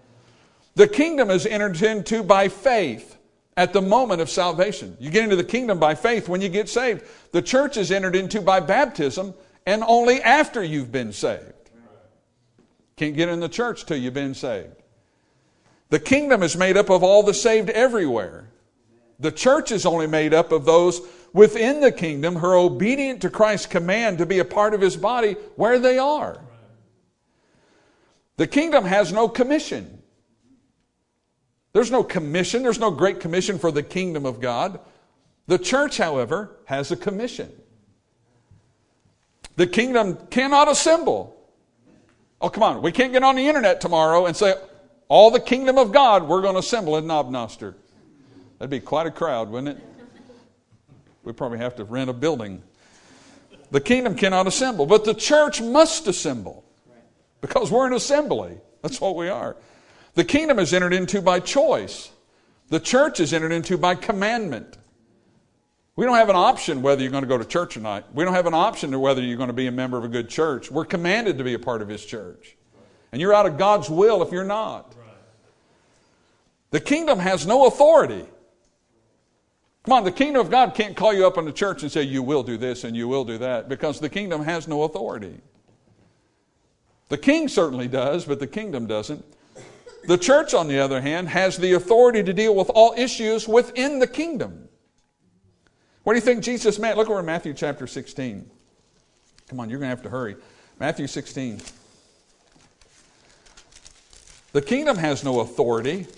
The kingdom is entered into by faith at the moment of salvation. You get into the kingdom by faith when you get saved. The church is entered into by baptism and only after you've been saved. Can't get in the church till you've been saved. The kingdom is made up of all the saved everywhere. The church is only made up of those within the kingdom who are obedient to Christ's command to be a part of His body where they are. The kingdom has no commission. There's no commission. There's no great commission for the kingdom of God. The church, however, has a commission. The kingdom cannot assemble. Oh, come on. We can't get on the internet tomorrow and say, all the kingdom of God, we're going to assemble in Knobnoster. That'd be quite a crowd, wouldn't it? We'd probably have to rent a building. The kingdom cannot assemble, but the church must assemble because we're an assembly. That's what we are. The kingdom is entered into by choice. The church is entered into by commandment. We don't have an option whether you're going to go to church or not. We don't have an option to whether you're going to be a member of a good church. We're commanded to be a part of His church. And you're out of God's will if you're not. The kingdom has no authority. Come on, the kingdom of God can't call you up in the church and say, you will do this and you will do that, because the kingdom has no authority. The king certainly does, but the kingdom doesn't. The church, on the other hand, has the authority to deal with all issues within the kingdom. What do you think Jesus meant? Look over in Matthew chapter 16. Come on, you're going to have to hurry. Matthew 16. The kingdom has no authority,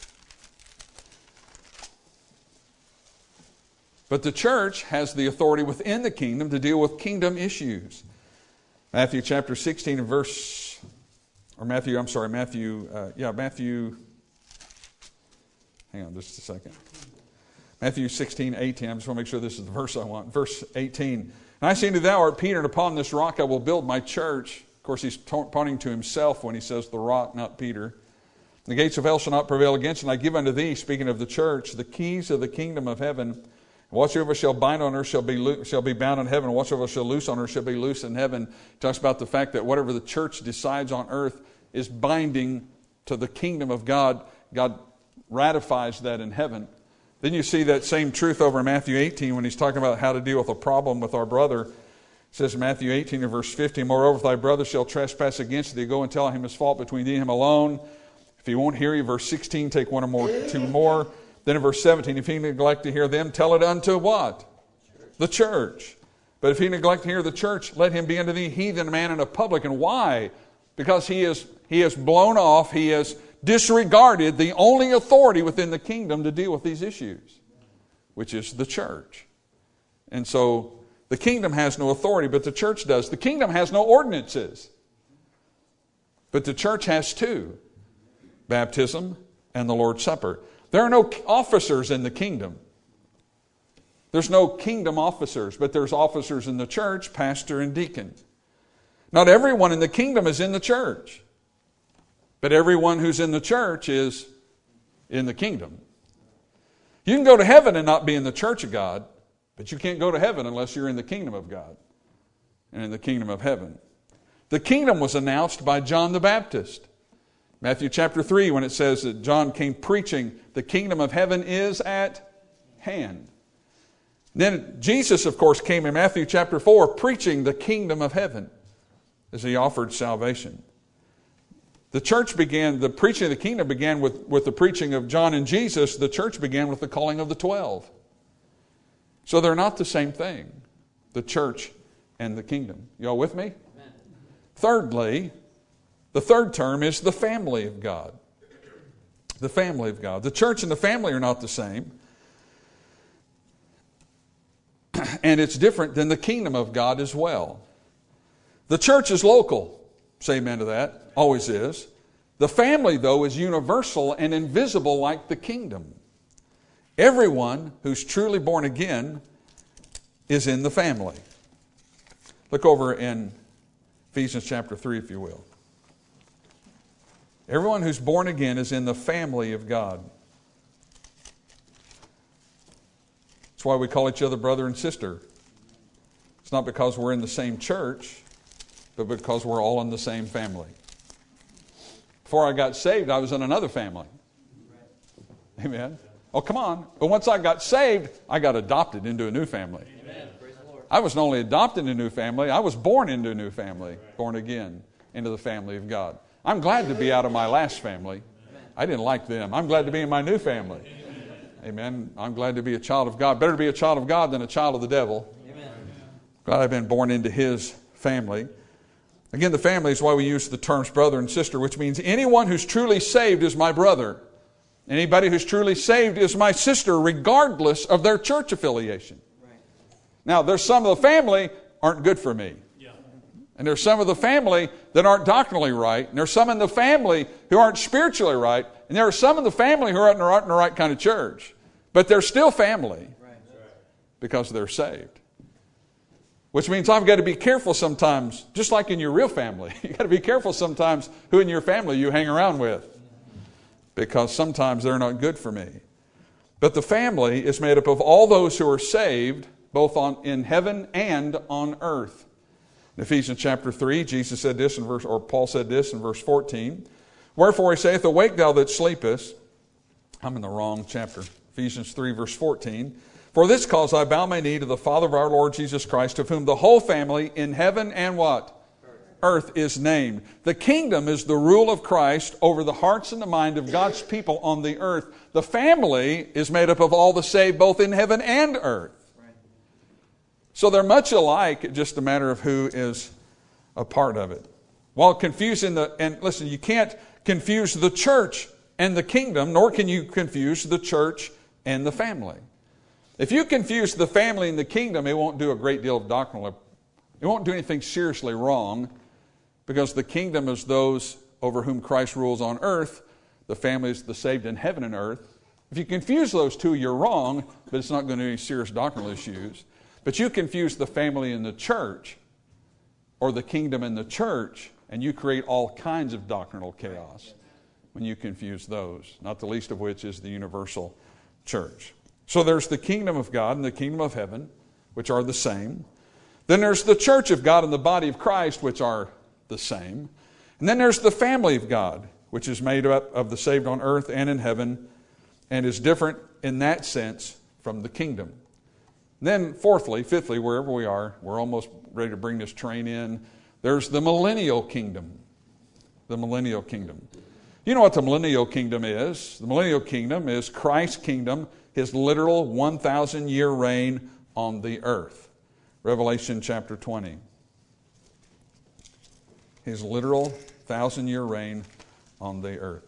but the church has the authority within the kingdom to deal with kingdom issues. Matthew chapter 16 and Matthew, hang on just a second. Matthew 16, 18. I just want to make sure this is the verse I want. Verse 18. And I say unto thou art Peter, and upon this rock I will build my church. Of course, he's pointing to himself when he says the rock, not Peter. The gates of hell shall not prevail against it. And I give unto thee, speaking of the church, the keys of the kingdom of heaven. Whatsoever shall bind on earth shall be bound in heaven. And whatsoever shall loose on earth shall be loose in heaven. It talks about the fact that whatever the church decides on earth is binding to the kingdom of God. God ratifies that in heaven. Then you see that same truth over in Matthew 18 when he's talking about how to deal with a problem with our brother. It says in Matthew 18 and verse 50, moreover, if thy brother shall trespass against thee, go and tell him his fault between thee and him alone. If he won't hear you, verse 16, take one or more, two more. Then in verse 17, if he neglect to hear them, tell it unto what? The church. But if he neglect to hear the church, let him be unto thee heathen, a man, and a publican. Why? Because he has blown off, he has disregarded the only authority within the kingdom to deal with these issues, which is the church. And so the kingdom has no authority, but the church does. The kingdom has no ordinances, but the church has two: baptism and the Lord's Supper. There are no officers in the kingdom. There's no kingdom officers, but there's officers in the church, pastor and deacon. Not everyone in the kingdom is in the church, but everyone who's in the church is in the kingdom. You can go to heaven and not be in the church of God, but you can't go to heaven unless you're in the kingdom of God and in the kingdom of heaven. The kingdom was announced by John the Baptist. Matthew chapter 3, when it says that John came preaching, the kingdom of heaven is at hand. Then Jesus, of course, came in Matthew chapter 4 preaching the kingdom of heaven as he offered salvation. The church began, the preaching of the kingdom began with the preaching of John and Jesus. The church began with the calling of the 12. So they're not the same thing, the church and the kingdom. Y'all with me? Amen. Thirdly, the third term is the family of God. The family of God. The church and the family are not the same. And it's different than the kingdom of God as well. The church is local. Say amen to that. Always is. The family, though, is universal and invisible like the kingdom. Everyone who's truly born again is in the family. Look over in Ephesians chapter 3, if you will. Everyone who's born again is in the family of God. That's why we call each other brother and sister. It's not because we're in the same church, but because we're all in the same family. Before I got saved, I was in another family. Amen. Oh, come on. But once I got saved, I got adopted into a new family. Amen. Praise the Lord. I was not only adopted into a new family, I was born into a new family, born again into the family of God. I'm glad to be out of my last family. I didn't like them. I'm glad to be in my new family. Amen. I'm glad to be a child of God. Better to be a child of God than a child of the devil. Amen. Glad I've been born into his family. Again, the family is why we use the terms brother and sister, which means anyone who's truly saved is my brother. Anybody who's truly saved is my sister, regardless of their church affiliation. Right. Now, there's some of the family aren't good for me. Yeah. And there's some of the family that aren't doctrinally right. And there's some in the family who aren't spiritually right. And there are some in the family who aren't in the right kind of church. But they're still family because they're saved. Which means I've got to be careful sometimes, just like in your real family. You've got to be careful sometimes who in your family you hang around with. Because sometimes they're not good for me. But the family is made up of all those who are saved, both in heaven and on earth. In Ephesians chapter 3, Jesus said this Paul said this in verse 14. Wherefore he saith, awake thou that sleepest. I'm in the wrong chapter. Ephesians 3 verse 14. For this cause I bow my knee to the Father of our Lord Jesus Christ, of whom the whole family in heaven and what? Earth is named. The kingdom is the rule of Christ over the hearts and the mind of God's people on the earth. The family is made up of all the saved, both in heaven and earth. So they're much alike, it's just a matter of who is a part of it. While confusing and listen, you can't confuse the church and the kingdom, nor can you confuse the church and the family. If you confuse the family and the kingdom, it won't do a great deal of doctrinal. It won't do anything seriously wrong, because the kingdom is those over whom Christ rules on earth. The family is the saved in heaven and earth. If you confuse those two, you're wrong, but it's not going to be any serious doctrinal issues. But you confuse the family and the church, or the kingdom and the church, and you create all kinds of doctrinal chaos when you confuse those, not the least of which is the universal church. So there's the kingdom of God and the kingdom of heaven, which are the same. Then there's the church of God and the body of Christ, which are the same. And then there's the family of God, which is made up of the saved on earth and in heaven, and is different in that sense from the kingdom. And then fifthly, wherever we are, we're almost ready to bring this train in, there's the millennial kingdom. The millennial kingdom. You know what the millennial kingdom is? The millennial kingdom is Christ's kingdom, his literal 1,000-year reign on the earth. Revelation chapter 20. His literal 1,000-year reign on the earth.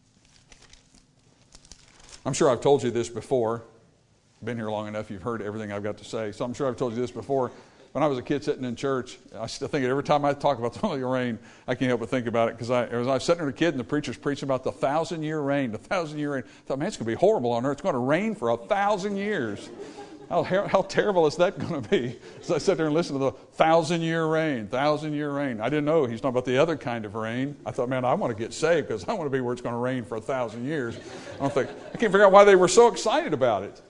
I'm sure I've told you this before. Been here long enough, you've heard everything I've got to say. So I'm sure I've told you this before. when I was a kid sitting in church, I still think every time I talk about the millennial reign, I can't help but think about it, because I was sitting there as a kid and the preacher's preaching about the 1,000-year reign, the 1,000-year reign. I thought, man, it's going to be horrible on earth. It's going to rain for 1,000 years. How terrible is that going to be? So I sat there and listened to the 1,000-year reign, 1,000-year reign. I didn't know he's talking about the other kind of rain. I thought, man, I want to get saved because I want to be where it's going to rain for 1,000 years. I can't figure out why they were so excited about it.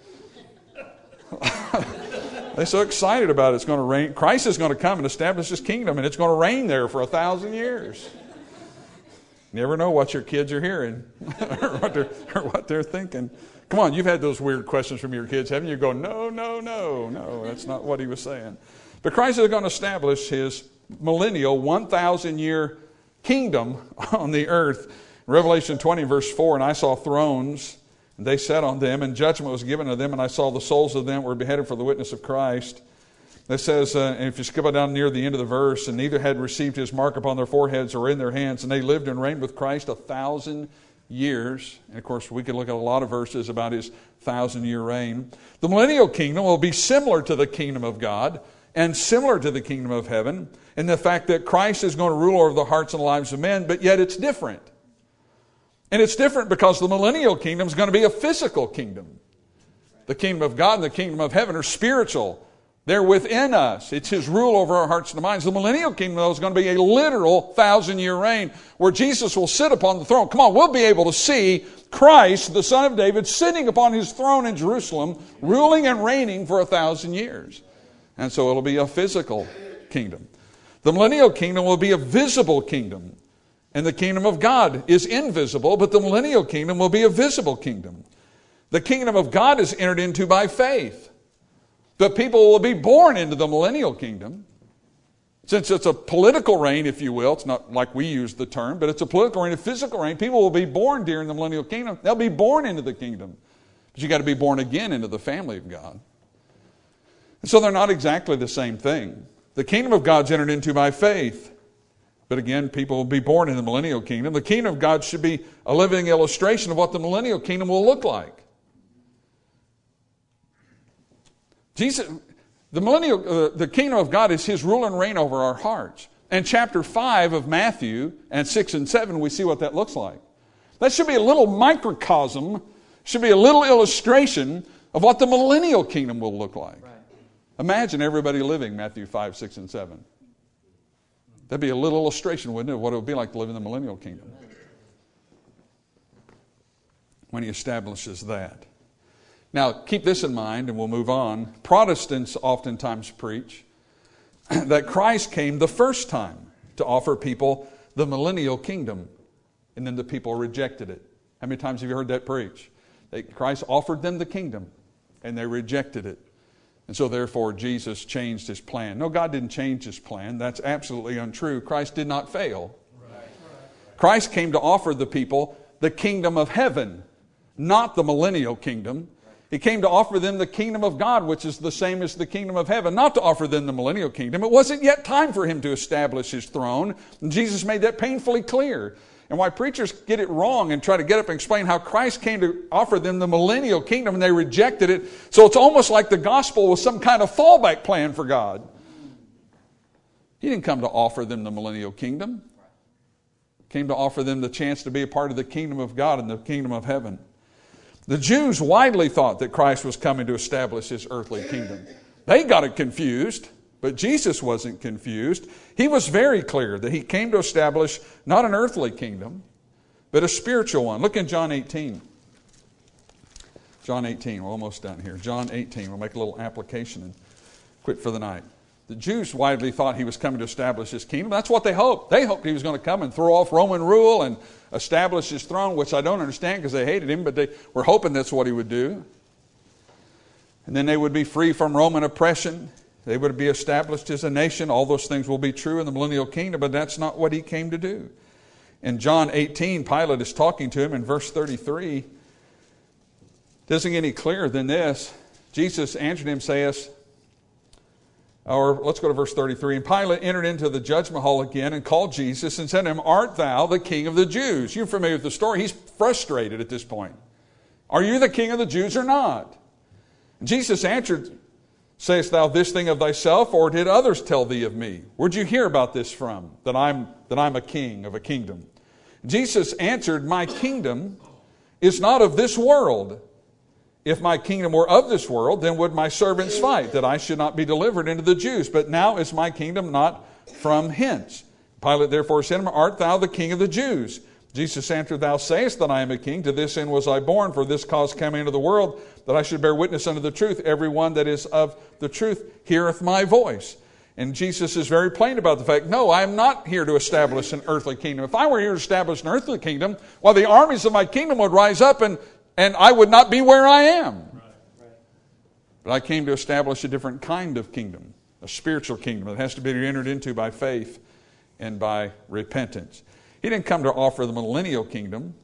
They're so excited about it. It's going to rain. Christ is going to come and establish His kingdom, and it's going to rain there for 1,000 years. You never know what your kids are hearing or what they're thinking. Come on, you've had those weird questions from your kids, haven't you? You go, no, that's not what he was saying. But Christ is going to establish His millennial 1,000-year kingdom on the earth. Revelation 20, verse 4, and I saw thrones, and they sat on them, and judgment was given to them, and I saw the souls of them were beheaded for the witness of Christ. It says, and if you skip down near the end of the verse, and neither had received His mark upon their foreheads or in their hands, and they lived and reigned with Christ 1,000 years. And of course, we could look at a lot of verses about His 1,000-year reign. The millennial kingdom will be similar to the kingdom of God and similar to the kingdom of heaven in the fact that Christ is going to rule over the hearts and lives of men, but yet it's different. And it's different because the millennial kingdom is going to be a physical kingdom. The kingdom of God and the kingdom of heaven are spiritual. They're within us. It's His rule over our hearts and minds. The millennial kingdom, though, is going to be a literal 1,000-year reign where Jesus will sit upon the throne. Come on, we'll be able to see Christ, the Son of David, sitting upon His throne in Jerusalem, ruling and reigning for 1,000 years. And so it'll be a physical kingdom. The millennial kingdom will be a visible kingdom. And the kingdom of God is invisible, but the millennial kingdom will be a visible kingdom. The kingdom of God is entered into by faith. The people will be born into the millennial kingdom. Since it's a political reign, if you will, it's not like we use the term, but it's a political reign, a physical reign. People will be born during the millennial kingdom. They'll be born into the kingdom. But you got to be born again into the family of God. And so they're not exactly the same thing. The kingdom of God's entered into by faith. But again, people will be born in the millennial kingdom. The kingdom of God should be a living illustration of what the millennial kingdom will look like. Jesus, the kingdom of God is His rule and reign over our hearts. And chapter 5 of Matthew and 6 and 7, we see what that looks like. That should be a little microcosm, should be a little illustration of what the millennial kingdom will look like. Right. Imagine everybody living Matthew 5, 6, and 7. That'd be a little illustration, wouldn't it, of what it would be like to live in the millennial kingdom when He establishes that. Now, keep this in mind, and we'll move on. Protestants oftentimes preach that Christ came the first time to offer people the millennial kingdom, and then the people rejected it. How many times have you heard that preached? Christ offered them the kingdom, and they rejected it. And so therefore Jesus changed His plan. No, God didn't change His plan. That's absolutely untrue. Christ did not fail. Christ came to offer the people the kingdom of heaven, not the millennial kingdom. He came to offer them the kingdom of God, which is the same as the kingdom of heaven, not to offer them the millennial kingdom. It wasn't yet time for Him to establish His throne. And Jesus made that painfully clear. And why preachers get it wrong and try to get up and explain how Christ came to offer them the millennial kingdom and they rejected it. So it's almost like the gospel was some kind of fallback plan for God. He didn't come to offer them the millennial kingdom. He came to offer them the chance to be a part of the kingdom of God and the kingdom of heaven. The Jews widely thought that Christ was coming to establish His earthly kingdom. They got it confused, but Jesus wasn't confused. He was very clear that He came to establish not an earthly kingdom, but a spiritual one. Look in John 18. John 18, we're almost done here. John 18, we'll make a little application and quit for the night. The Jews widely thought He was coming to establish His kingdom. That's what they hoped. They hoped He was going to come and throw off Roman rule and establish His throne, which I don't understand because they hated Him, but they were hoping that's what He would do. And then they would be free from Roman oppression. They would be established as a nation. All those things will be true in the millennial kingdom, but that's not what He came to do. In John 18, Pilate is talking to him in verse 33. Doesn't get any clearer than this. Jesus answered him, saith, or let's go to verse 33. And Pilate entered into the judgment hall again and called Jesus and said to Him, Art thou the king of the Jews? You're familiar with the story. He's frustrated at this point. Are you the king of the Jews or not? And Jesus answered, Sayest thou this thing of thyself, or did others tell thee of me? Where'd you hear about this from, that I'm a king of a kingdom? Jesus answered, My kingdom is not of this world. If my kingdom were of this world, then would my servants fight, that I should not be delivered into the Jews. But now is my kingdom not from hence. Pilate therefore said to him, Art thou the king of the Jews? Jesus answered, Thou sayest that I am a king. To this end was I born, for this cause came into the world, that I should bear witness unto the truth. Everyone that is of the truth heareth my voice. And Jesus is very plain about the fact, no, I am not here to establish an earthly kingdom. If I were here to establish an earthly kingdom, well, the armies of my kingdom would rise up and I would not be where I am. Right. But I came to establish a different kind of kingdom, a spiritual kingdom that has to be entered into by faith and by repentance. He didn't come to offer the millennial kingdom,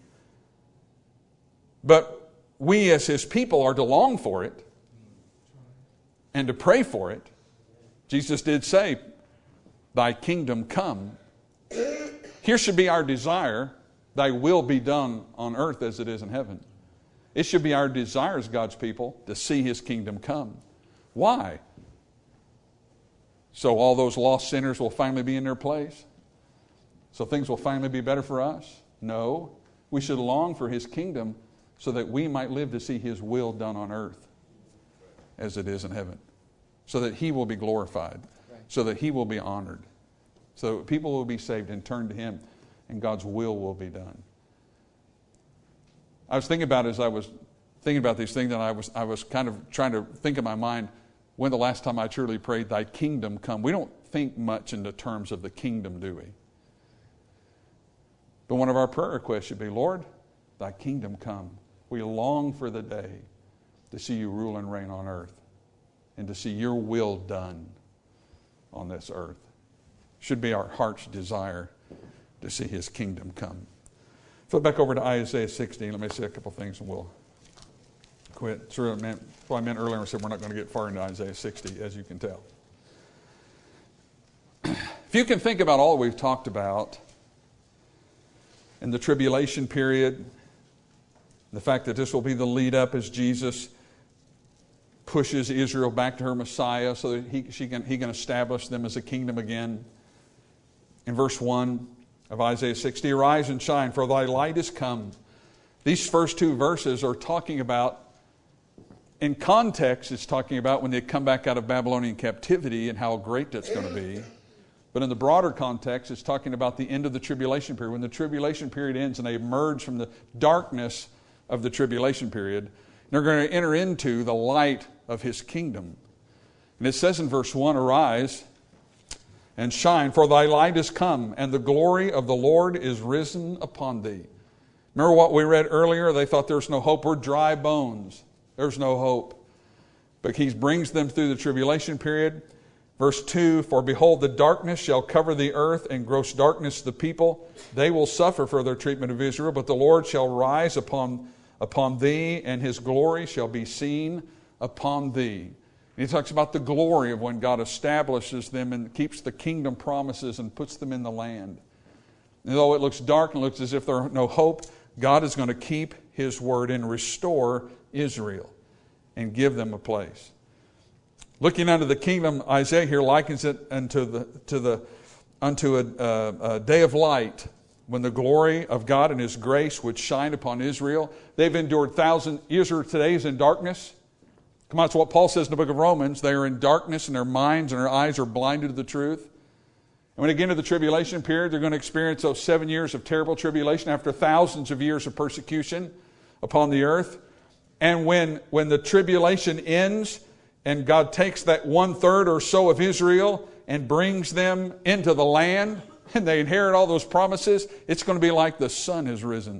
but we as his people are to long for it and to pray for it. Jesus did say, Thy kingdom come. Here should be our desire, Thy will be done on earth as it is in heaven. It should be our desire as God's people to see his kingdom come. Why? So all those lost sinners will finally be in their place? So things will finally be better for us? No. We should long for his kingdom so that we might live to see his will done on earth as it is in heaven. So that he will be glorified. So that he will be honored. So that people will be saved and turn to him and God's will be done. I was thinking about it as I was thinking about these things, and I was kind of trying to think in my mind when the last time I truly prayed, Thy kingdom come. We don't think much in the terms of the kingdom, do we? But one of our prayer requests should be, Lord, Thy kingdom come. We long for the day to see you rule and reign on earth and to see your will done on this earth. Should be our heart's desire to see his kingdom come. Flip back over to Isaiah 60. Let me say a couple things and we'll quit. That's what I meant earlier when I said we're not going to get far into Isaiah 60, as you can tell. If you can think about all we've talked about in the tribulation period, the fact that this will be the lead up as Jesus pushes Israel back to her Messiah so that he can establish them as a kingdom again. In verse 1 of Isaiah 60, Arise and shine, for thy light is come. These first two verses are talking about, in context, it's talking about when they come back out of Babylonian captivity and how great that's going to be. But in the broader context, it's talking about the end of the tribulation period. When the tribulation period ends and they emerge from the darkness of the tribulation period, they're going to enter into the light of his kingdom. And it says in verse 1, Arise and shine, for thy light is come, and the glory of the Lord is risen upon thee. Remember what we read earlier? They thought there's no hope. We're dry bones. There's no hope. But he brings them through the tribulation period. Verse 2, For behold, the darkness shall cover the earth, and gross darkness the people. They will suffer for their treatment of Israel, but the Lord shall rise upon thee, and his glory shall be seen upon thee. And he talks about the glory of when God establishes them and keeps the kingdom promises and puts them in the land. And though it looks dark and looks as if there's no hope, God is going to keep his word and restore Israel and give them a place. Looking unto the kingdom, Isaiah here likens it unto a day of light, when the glory of God and his grace would shine upon Israel. They've endured thousands. Israel today is in darkness. Come on, it's what Paul says in the book of Romans. They are in darkness and their minds and their eyes are blinded to the truth. And when they get into the tribulation period, they're going to experience those 7 years of terrible tribulation after thousands of years of persecution upon the earth. And when the tribulation ends and God takes that 1/3 or so of Israel and brings them into the land, and they inherit all those promises, it's going to be like the sun has risen.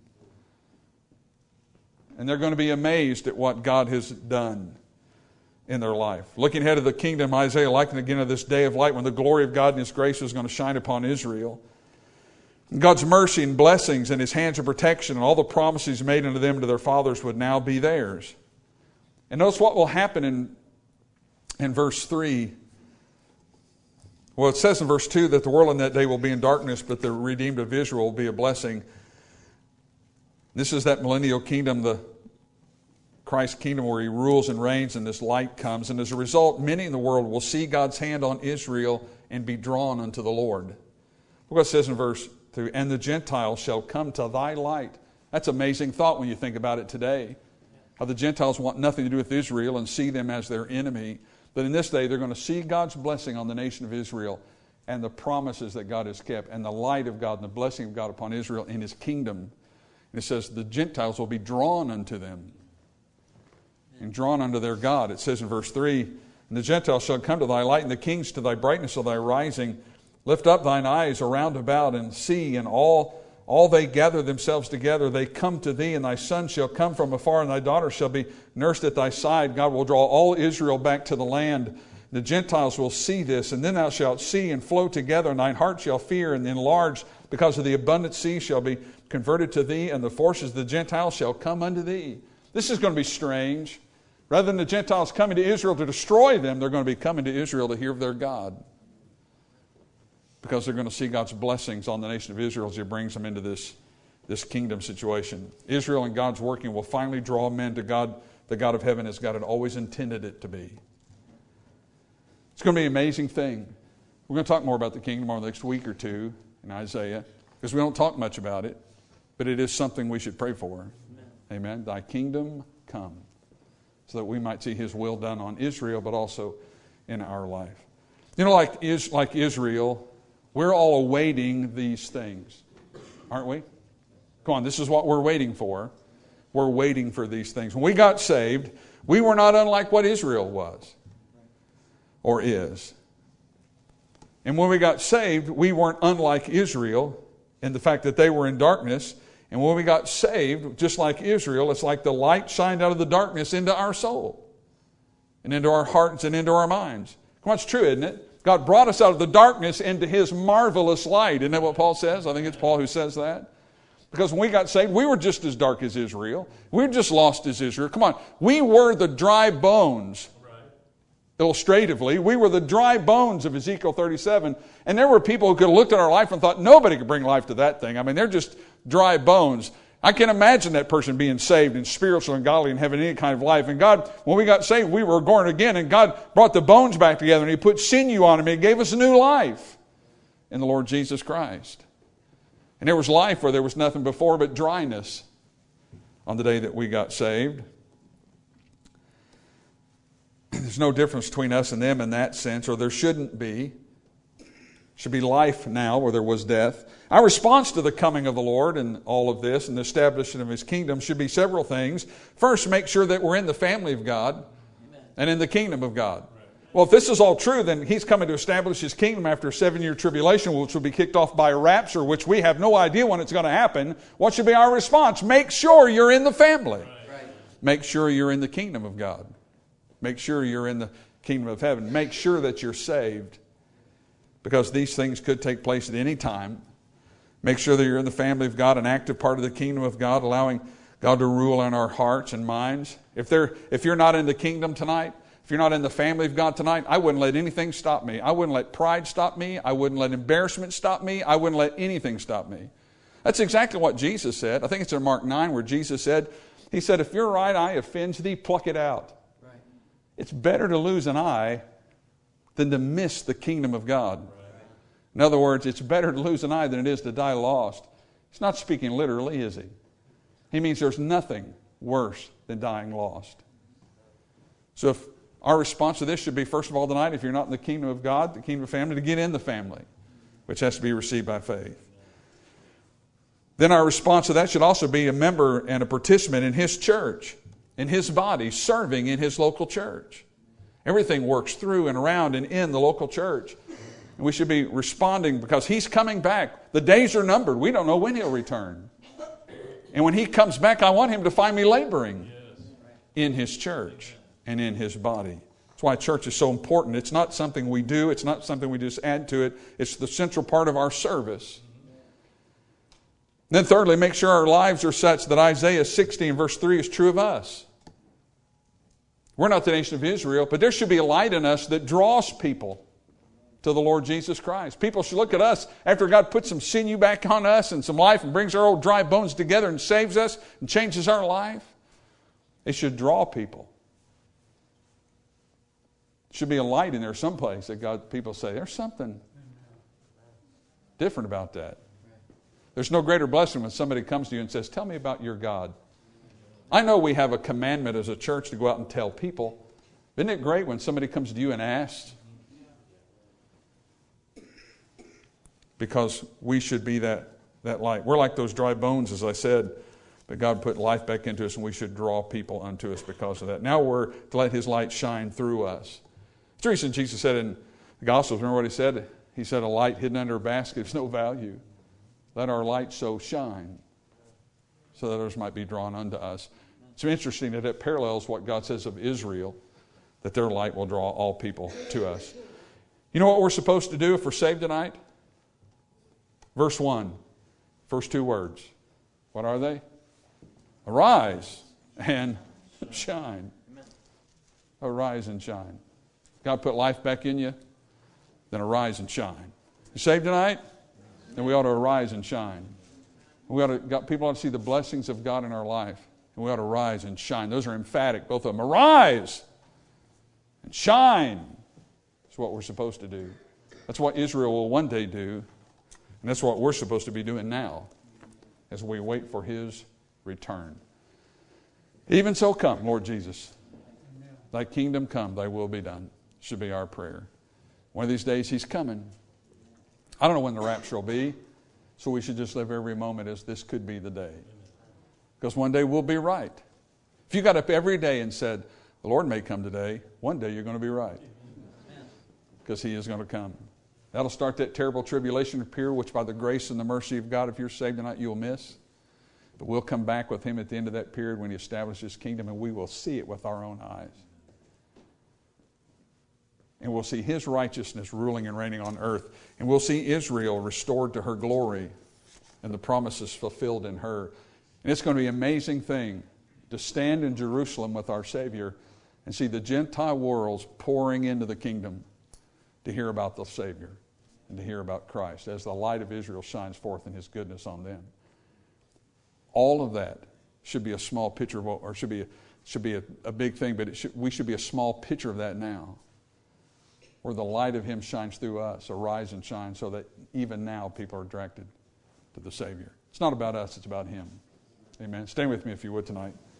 And they're going to be amazed at what God has done in their life. Looking ahead of the kingdom, Isaiah likened again to this day of light when the glory of God and his grace is going to shine upon Israel. And God's mercy and blessings and his hands of protection and all the promises made unto them to their fathers would now be theirs. And notice what will happen in verse 3. Well, it says in verse 2 that the world in that day will be in darkness, but the redeemed of Israel will be a blessing. This is that millennial kingdom, the Christ's kingdom where he rules and reigns and this light comes. And as a result, many in the world will see God's hand on Israel and be drawn unto the Lord. Look what it says in verse 2, and the Gentiles shall come to thy light. That's an amazing thought when you think about it today. How the Gentiles want nothing to do with Israel and see them as their enemy. But in this day, they're going to see God's blessing on the nation of Israel and the promises that God has kept and the light of God and the blessing of God upon Israel in his kingdom. And it says the Gentiles will be drawn unto them and drawn unto their God. It says in verse 3, and the Gentiles shall come to thy light and the kings to thy brightness of thy rising. Lift up thine eyes around about and see, and all they gather themselves together, they come to thee, and thy son shall come from afar, and thy daughter shall be nursed at thy side. God will draw all Israel back to the land. The Gentiles will see this, and then thou shalt see and flow together, and thine heart shall fear and enlarge, because of the abundant sea shall be converted to thee, and the forces of the Gentiles shall come unto thee. This is going to be strange. Rather than the Gentiles coming to Israel to destroy them, they're going to be coming to Israel to hear of their God. Because they're going to see God's blessings on the nation of Israel as he brings them into this kingdom situation. Israel and God's working will finally draw men to God, the God of heaven, as God had always intended it to be. It's going to be an amazing thing. We're going to talk more about the kingdom over the next week or two in Isaiah, because we don't talk much about it, but it is something we should pray for. Amen. Thy kingdom come, so that we might see his will done on Israel, but also in our life. You know, like Israel, we're all awaiting these things, aren't we? Come on, this is what we're waiting for. We're waiting for these things. When we got saved, we were not unlike what Israel was or is. And when we got saved, we weren't unlike Israel in the fact that they were in darkness. And when we got saved, just like Israel, it's like the light shined out of the darkness into our soul and into our hearts and into our minds. Come on, it's true, isn't it? God brought us out of the darkness into his marvelous light. Isn't that what Paul says? I think it's Paul who says that. Because when we got saved, we were just as dark as Israel. We were just lost as Israel. Come on. We were the dry bones. Right. Illustratively, we were the dry bones of Ezekiel 37. And there were people who could have looked at our life and thought, nobody could bring life to that thing. I mean, they're just dry bones. I can imagine that person being saved and spiritual and godly and having any kind of life. And God, when we got saved, we were born again. And God brought the bones back together and he put sinew on them. And he gave us a new life in the Lord Jesus Christ. And there was life where there was nothing before but dryness on the day that we got saved. There's no difference between us and them in that sense, or there shouldn't be. Should be life now where there was death. Our response to the coming of the Lord and all of this and the establishment of his kingdom should be several things. First, make sure that we're in the family of God and in the kingdom of God. Well, if this is all true, then he's coming to establish his kingdom after a 7-year tribulation, which will be kicked off by a rapture, which we have no idea when it's going to happen. What should be our response? Make sure you're in the family. Right. Make sure you're in the kingdom of God. Make sure you're in the kingdom of heaven. Make sure that you're saved, because these things could take place at any time. Make sure that you're in the family of God, an active part of the kingdom of God, allowing God to rule in our hearts and minds. If you're not in the kingdom tonight, if you're not in the family of God tonight, I wouldn't let anything stop me. I wouldn't let pride stop me. I wouldn't let embarrassment stop me. I wouldn't let anything stop me. That's exactly what Jesus said. I think it's in Mark 9 where Jesus said, he said, if your right eye offends thee, pluck it out. Right. It's better to lose an eye than to miss the kingdom of God. Right. In other words, it's better to lose an eye than it is to die lost. He's not speaking literally, is he? He means there's nothing worse than dying lost. So if our response to this should be, first of all, tonight, if you're not in the kingdom of God, the kingdom of family, to get in the family, which has to be received by faith. Then our response to that should also be a member and a participant in his church, in his body, serving in his local church. Everything works through and around and in the local church. And we should be responding because he's coming back. The days are numbered. We don't know when he'll return. And when he comes back, I want him to find me laboring in his church and in his body. That's why church is so important. It's not something we do. It's not something we just add to it. It's the central part of our service. Then thirdly, make sure our lives are such that Isaiah 60 verse 3 is true of us. We're not the nation of Israel, but there should be a light in us that draws people to the Lord Jesus Christ. People should look at us after God puts some sinew back on us and some life and brings our old dry bones together and saves us and changes our life. It should draw people. Should be a light in there someplace that people say, there's something different about that. There's no greater blessing when somebody comes to you and says, tell me about your God. I know we have a commandment as a church to go out and tell people. Isn't it great when somebody comes to you and asks? Because we should be that light. We're like those dry bones, as I said, but God put life back into us, and we should draw people unto us because of that. Now we're to let His light shine through us. It's the reason Jesus said in the Gospels, remember what He said? He said, a light hidden under a basket is no value. Let our light so shine so that others might be drawn unto us. It's interesting that it parallels what God says of Israel, that their light will draw all people to us. You know what we're supposed to do if we're saved tonight? Verse 1, first two words. What are they? Arise and shine. Arise and shine. God put life back in you, then arise and shine. You saved tonight? Then we ought to arise and shine. People ought to see the blessings of God in our life, and we ought to rise and shine. Those are emphatic, both of them. Arise and shine. That's what we're supposed to do. That's what Israel will one day do, and that's what we're supposed to be doing now as we wait for His return. Even so come, Lord Jesus. Thy kingdom come, thy will be done. Should be our prayer. One of these days He's coming. I don't know when the rapture will be, so we should just live every moment as this could be the day. Because one day we'll be right. If you got up every day and said, the Lord may come today, one day you're going to be right. Because He is going to come. That'll start that terrible tribulation period, which by the grace and the mercy of God, if you're saved tonight, you'll miss. But we'll come back with Him at the end of that period when He establishes His kingdom, and we will see it with our own eyes. And we'll see His righteousness ruling and reigning on earth. And we'll see Israel restored to her glory and the promises fulfilled in her. And it's going to be an amazing thing to stand in Jerusalem with our Savior and see the Gentile worlds pouring into the kingdom to hear about the Savior and to hear about Christ as the light of Israel shines forth in His goodness on them. All of that should be a small picture of what, or should be a big thing, but we should be a small picture of that now, where the light of Him shines through us, arise and shine, so that even now people are attracted to the Savior. It's not about us, it's about Him. Amen. Stand with me if you would tonight.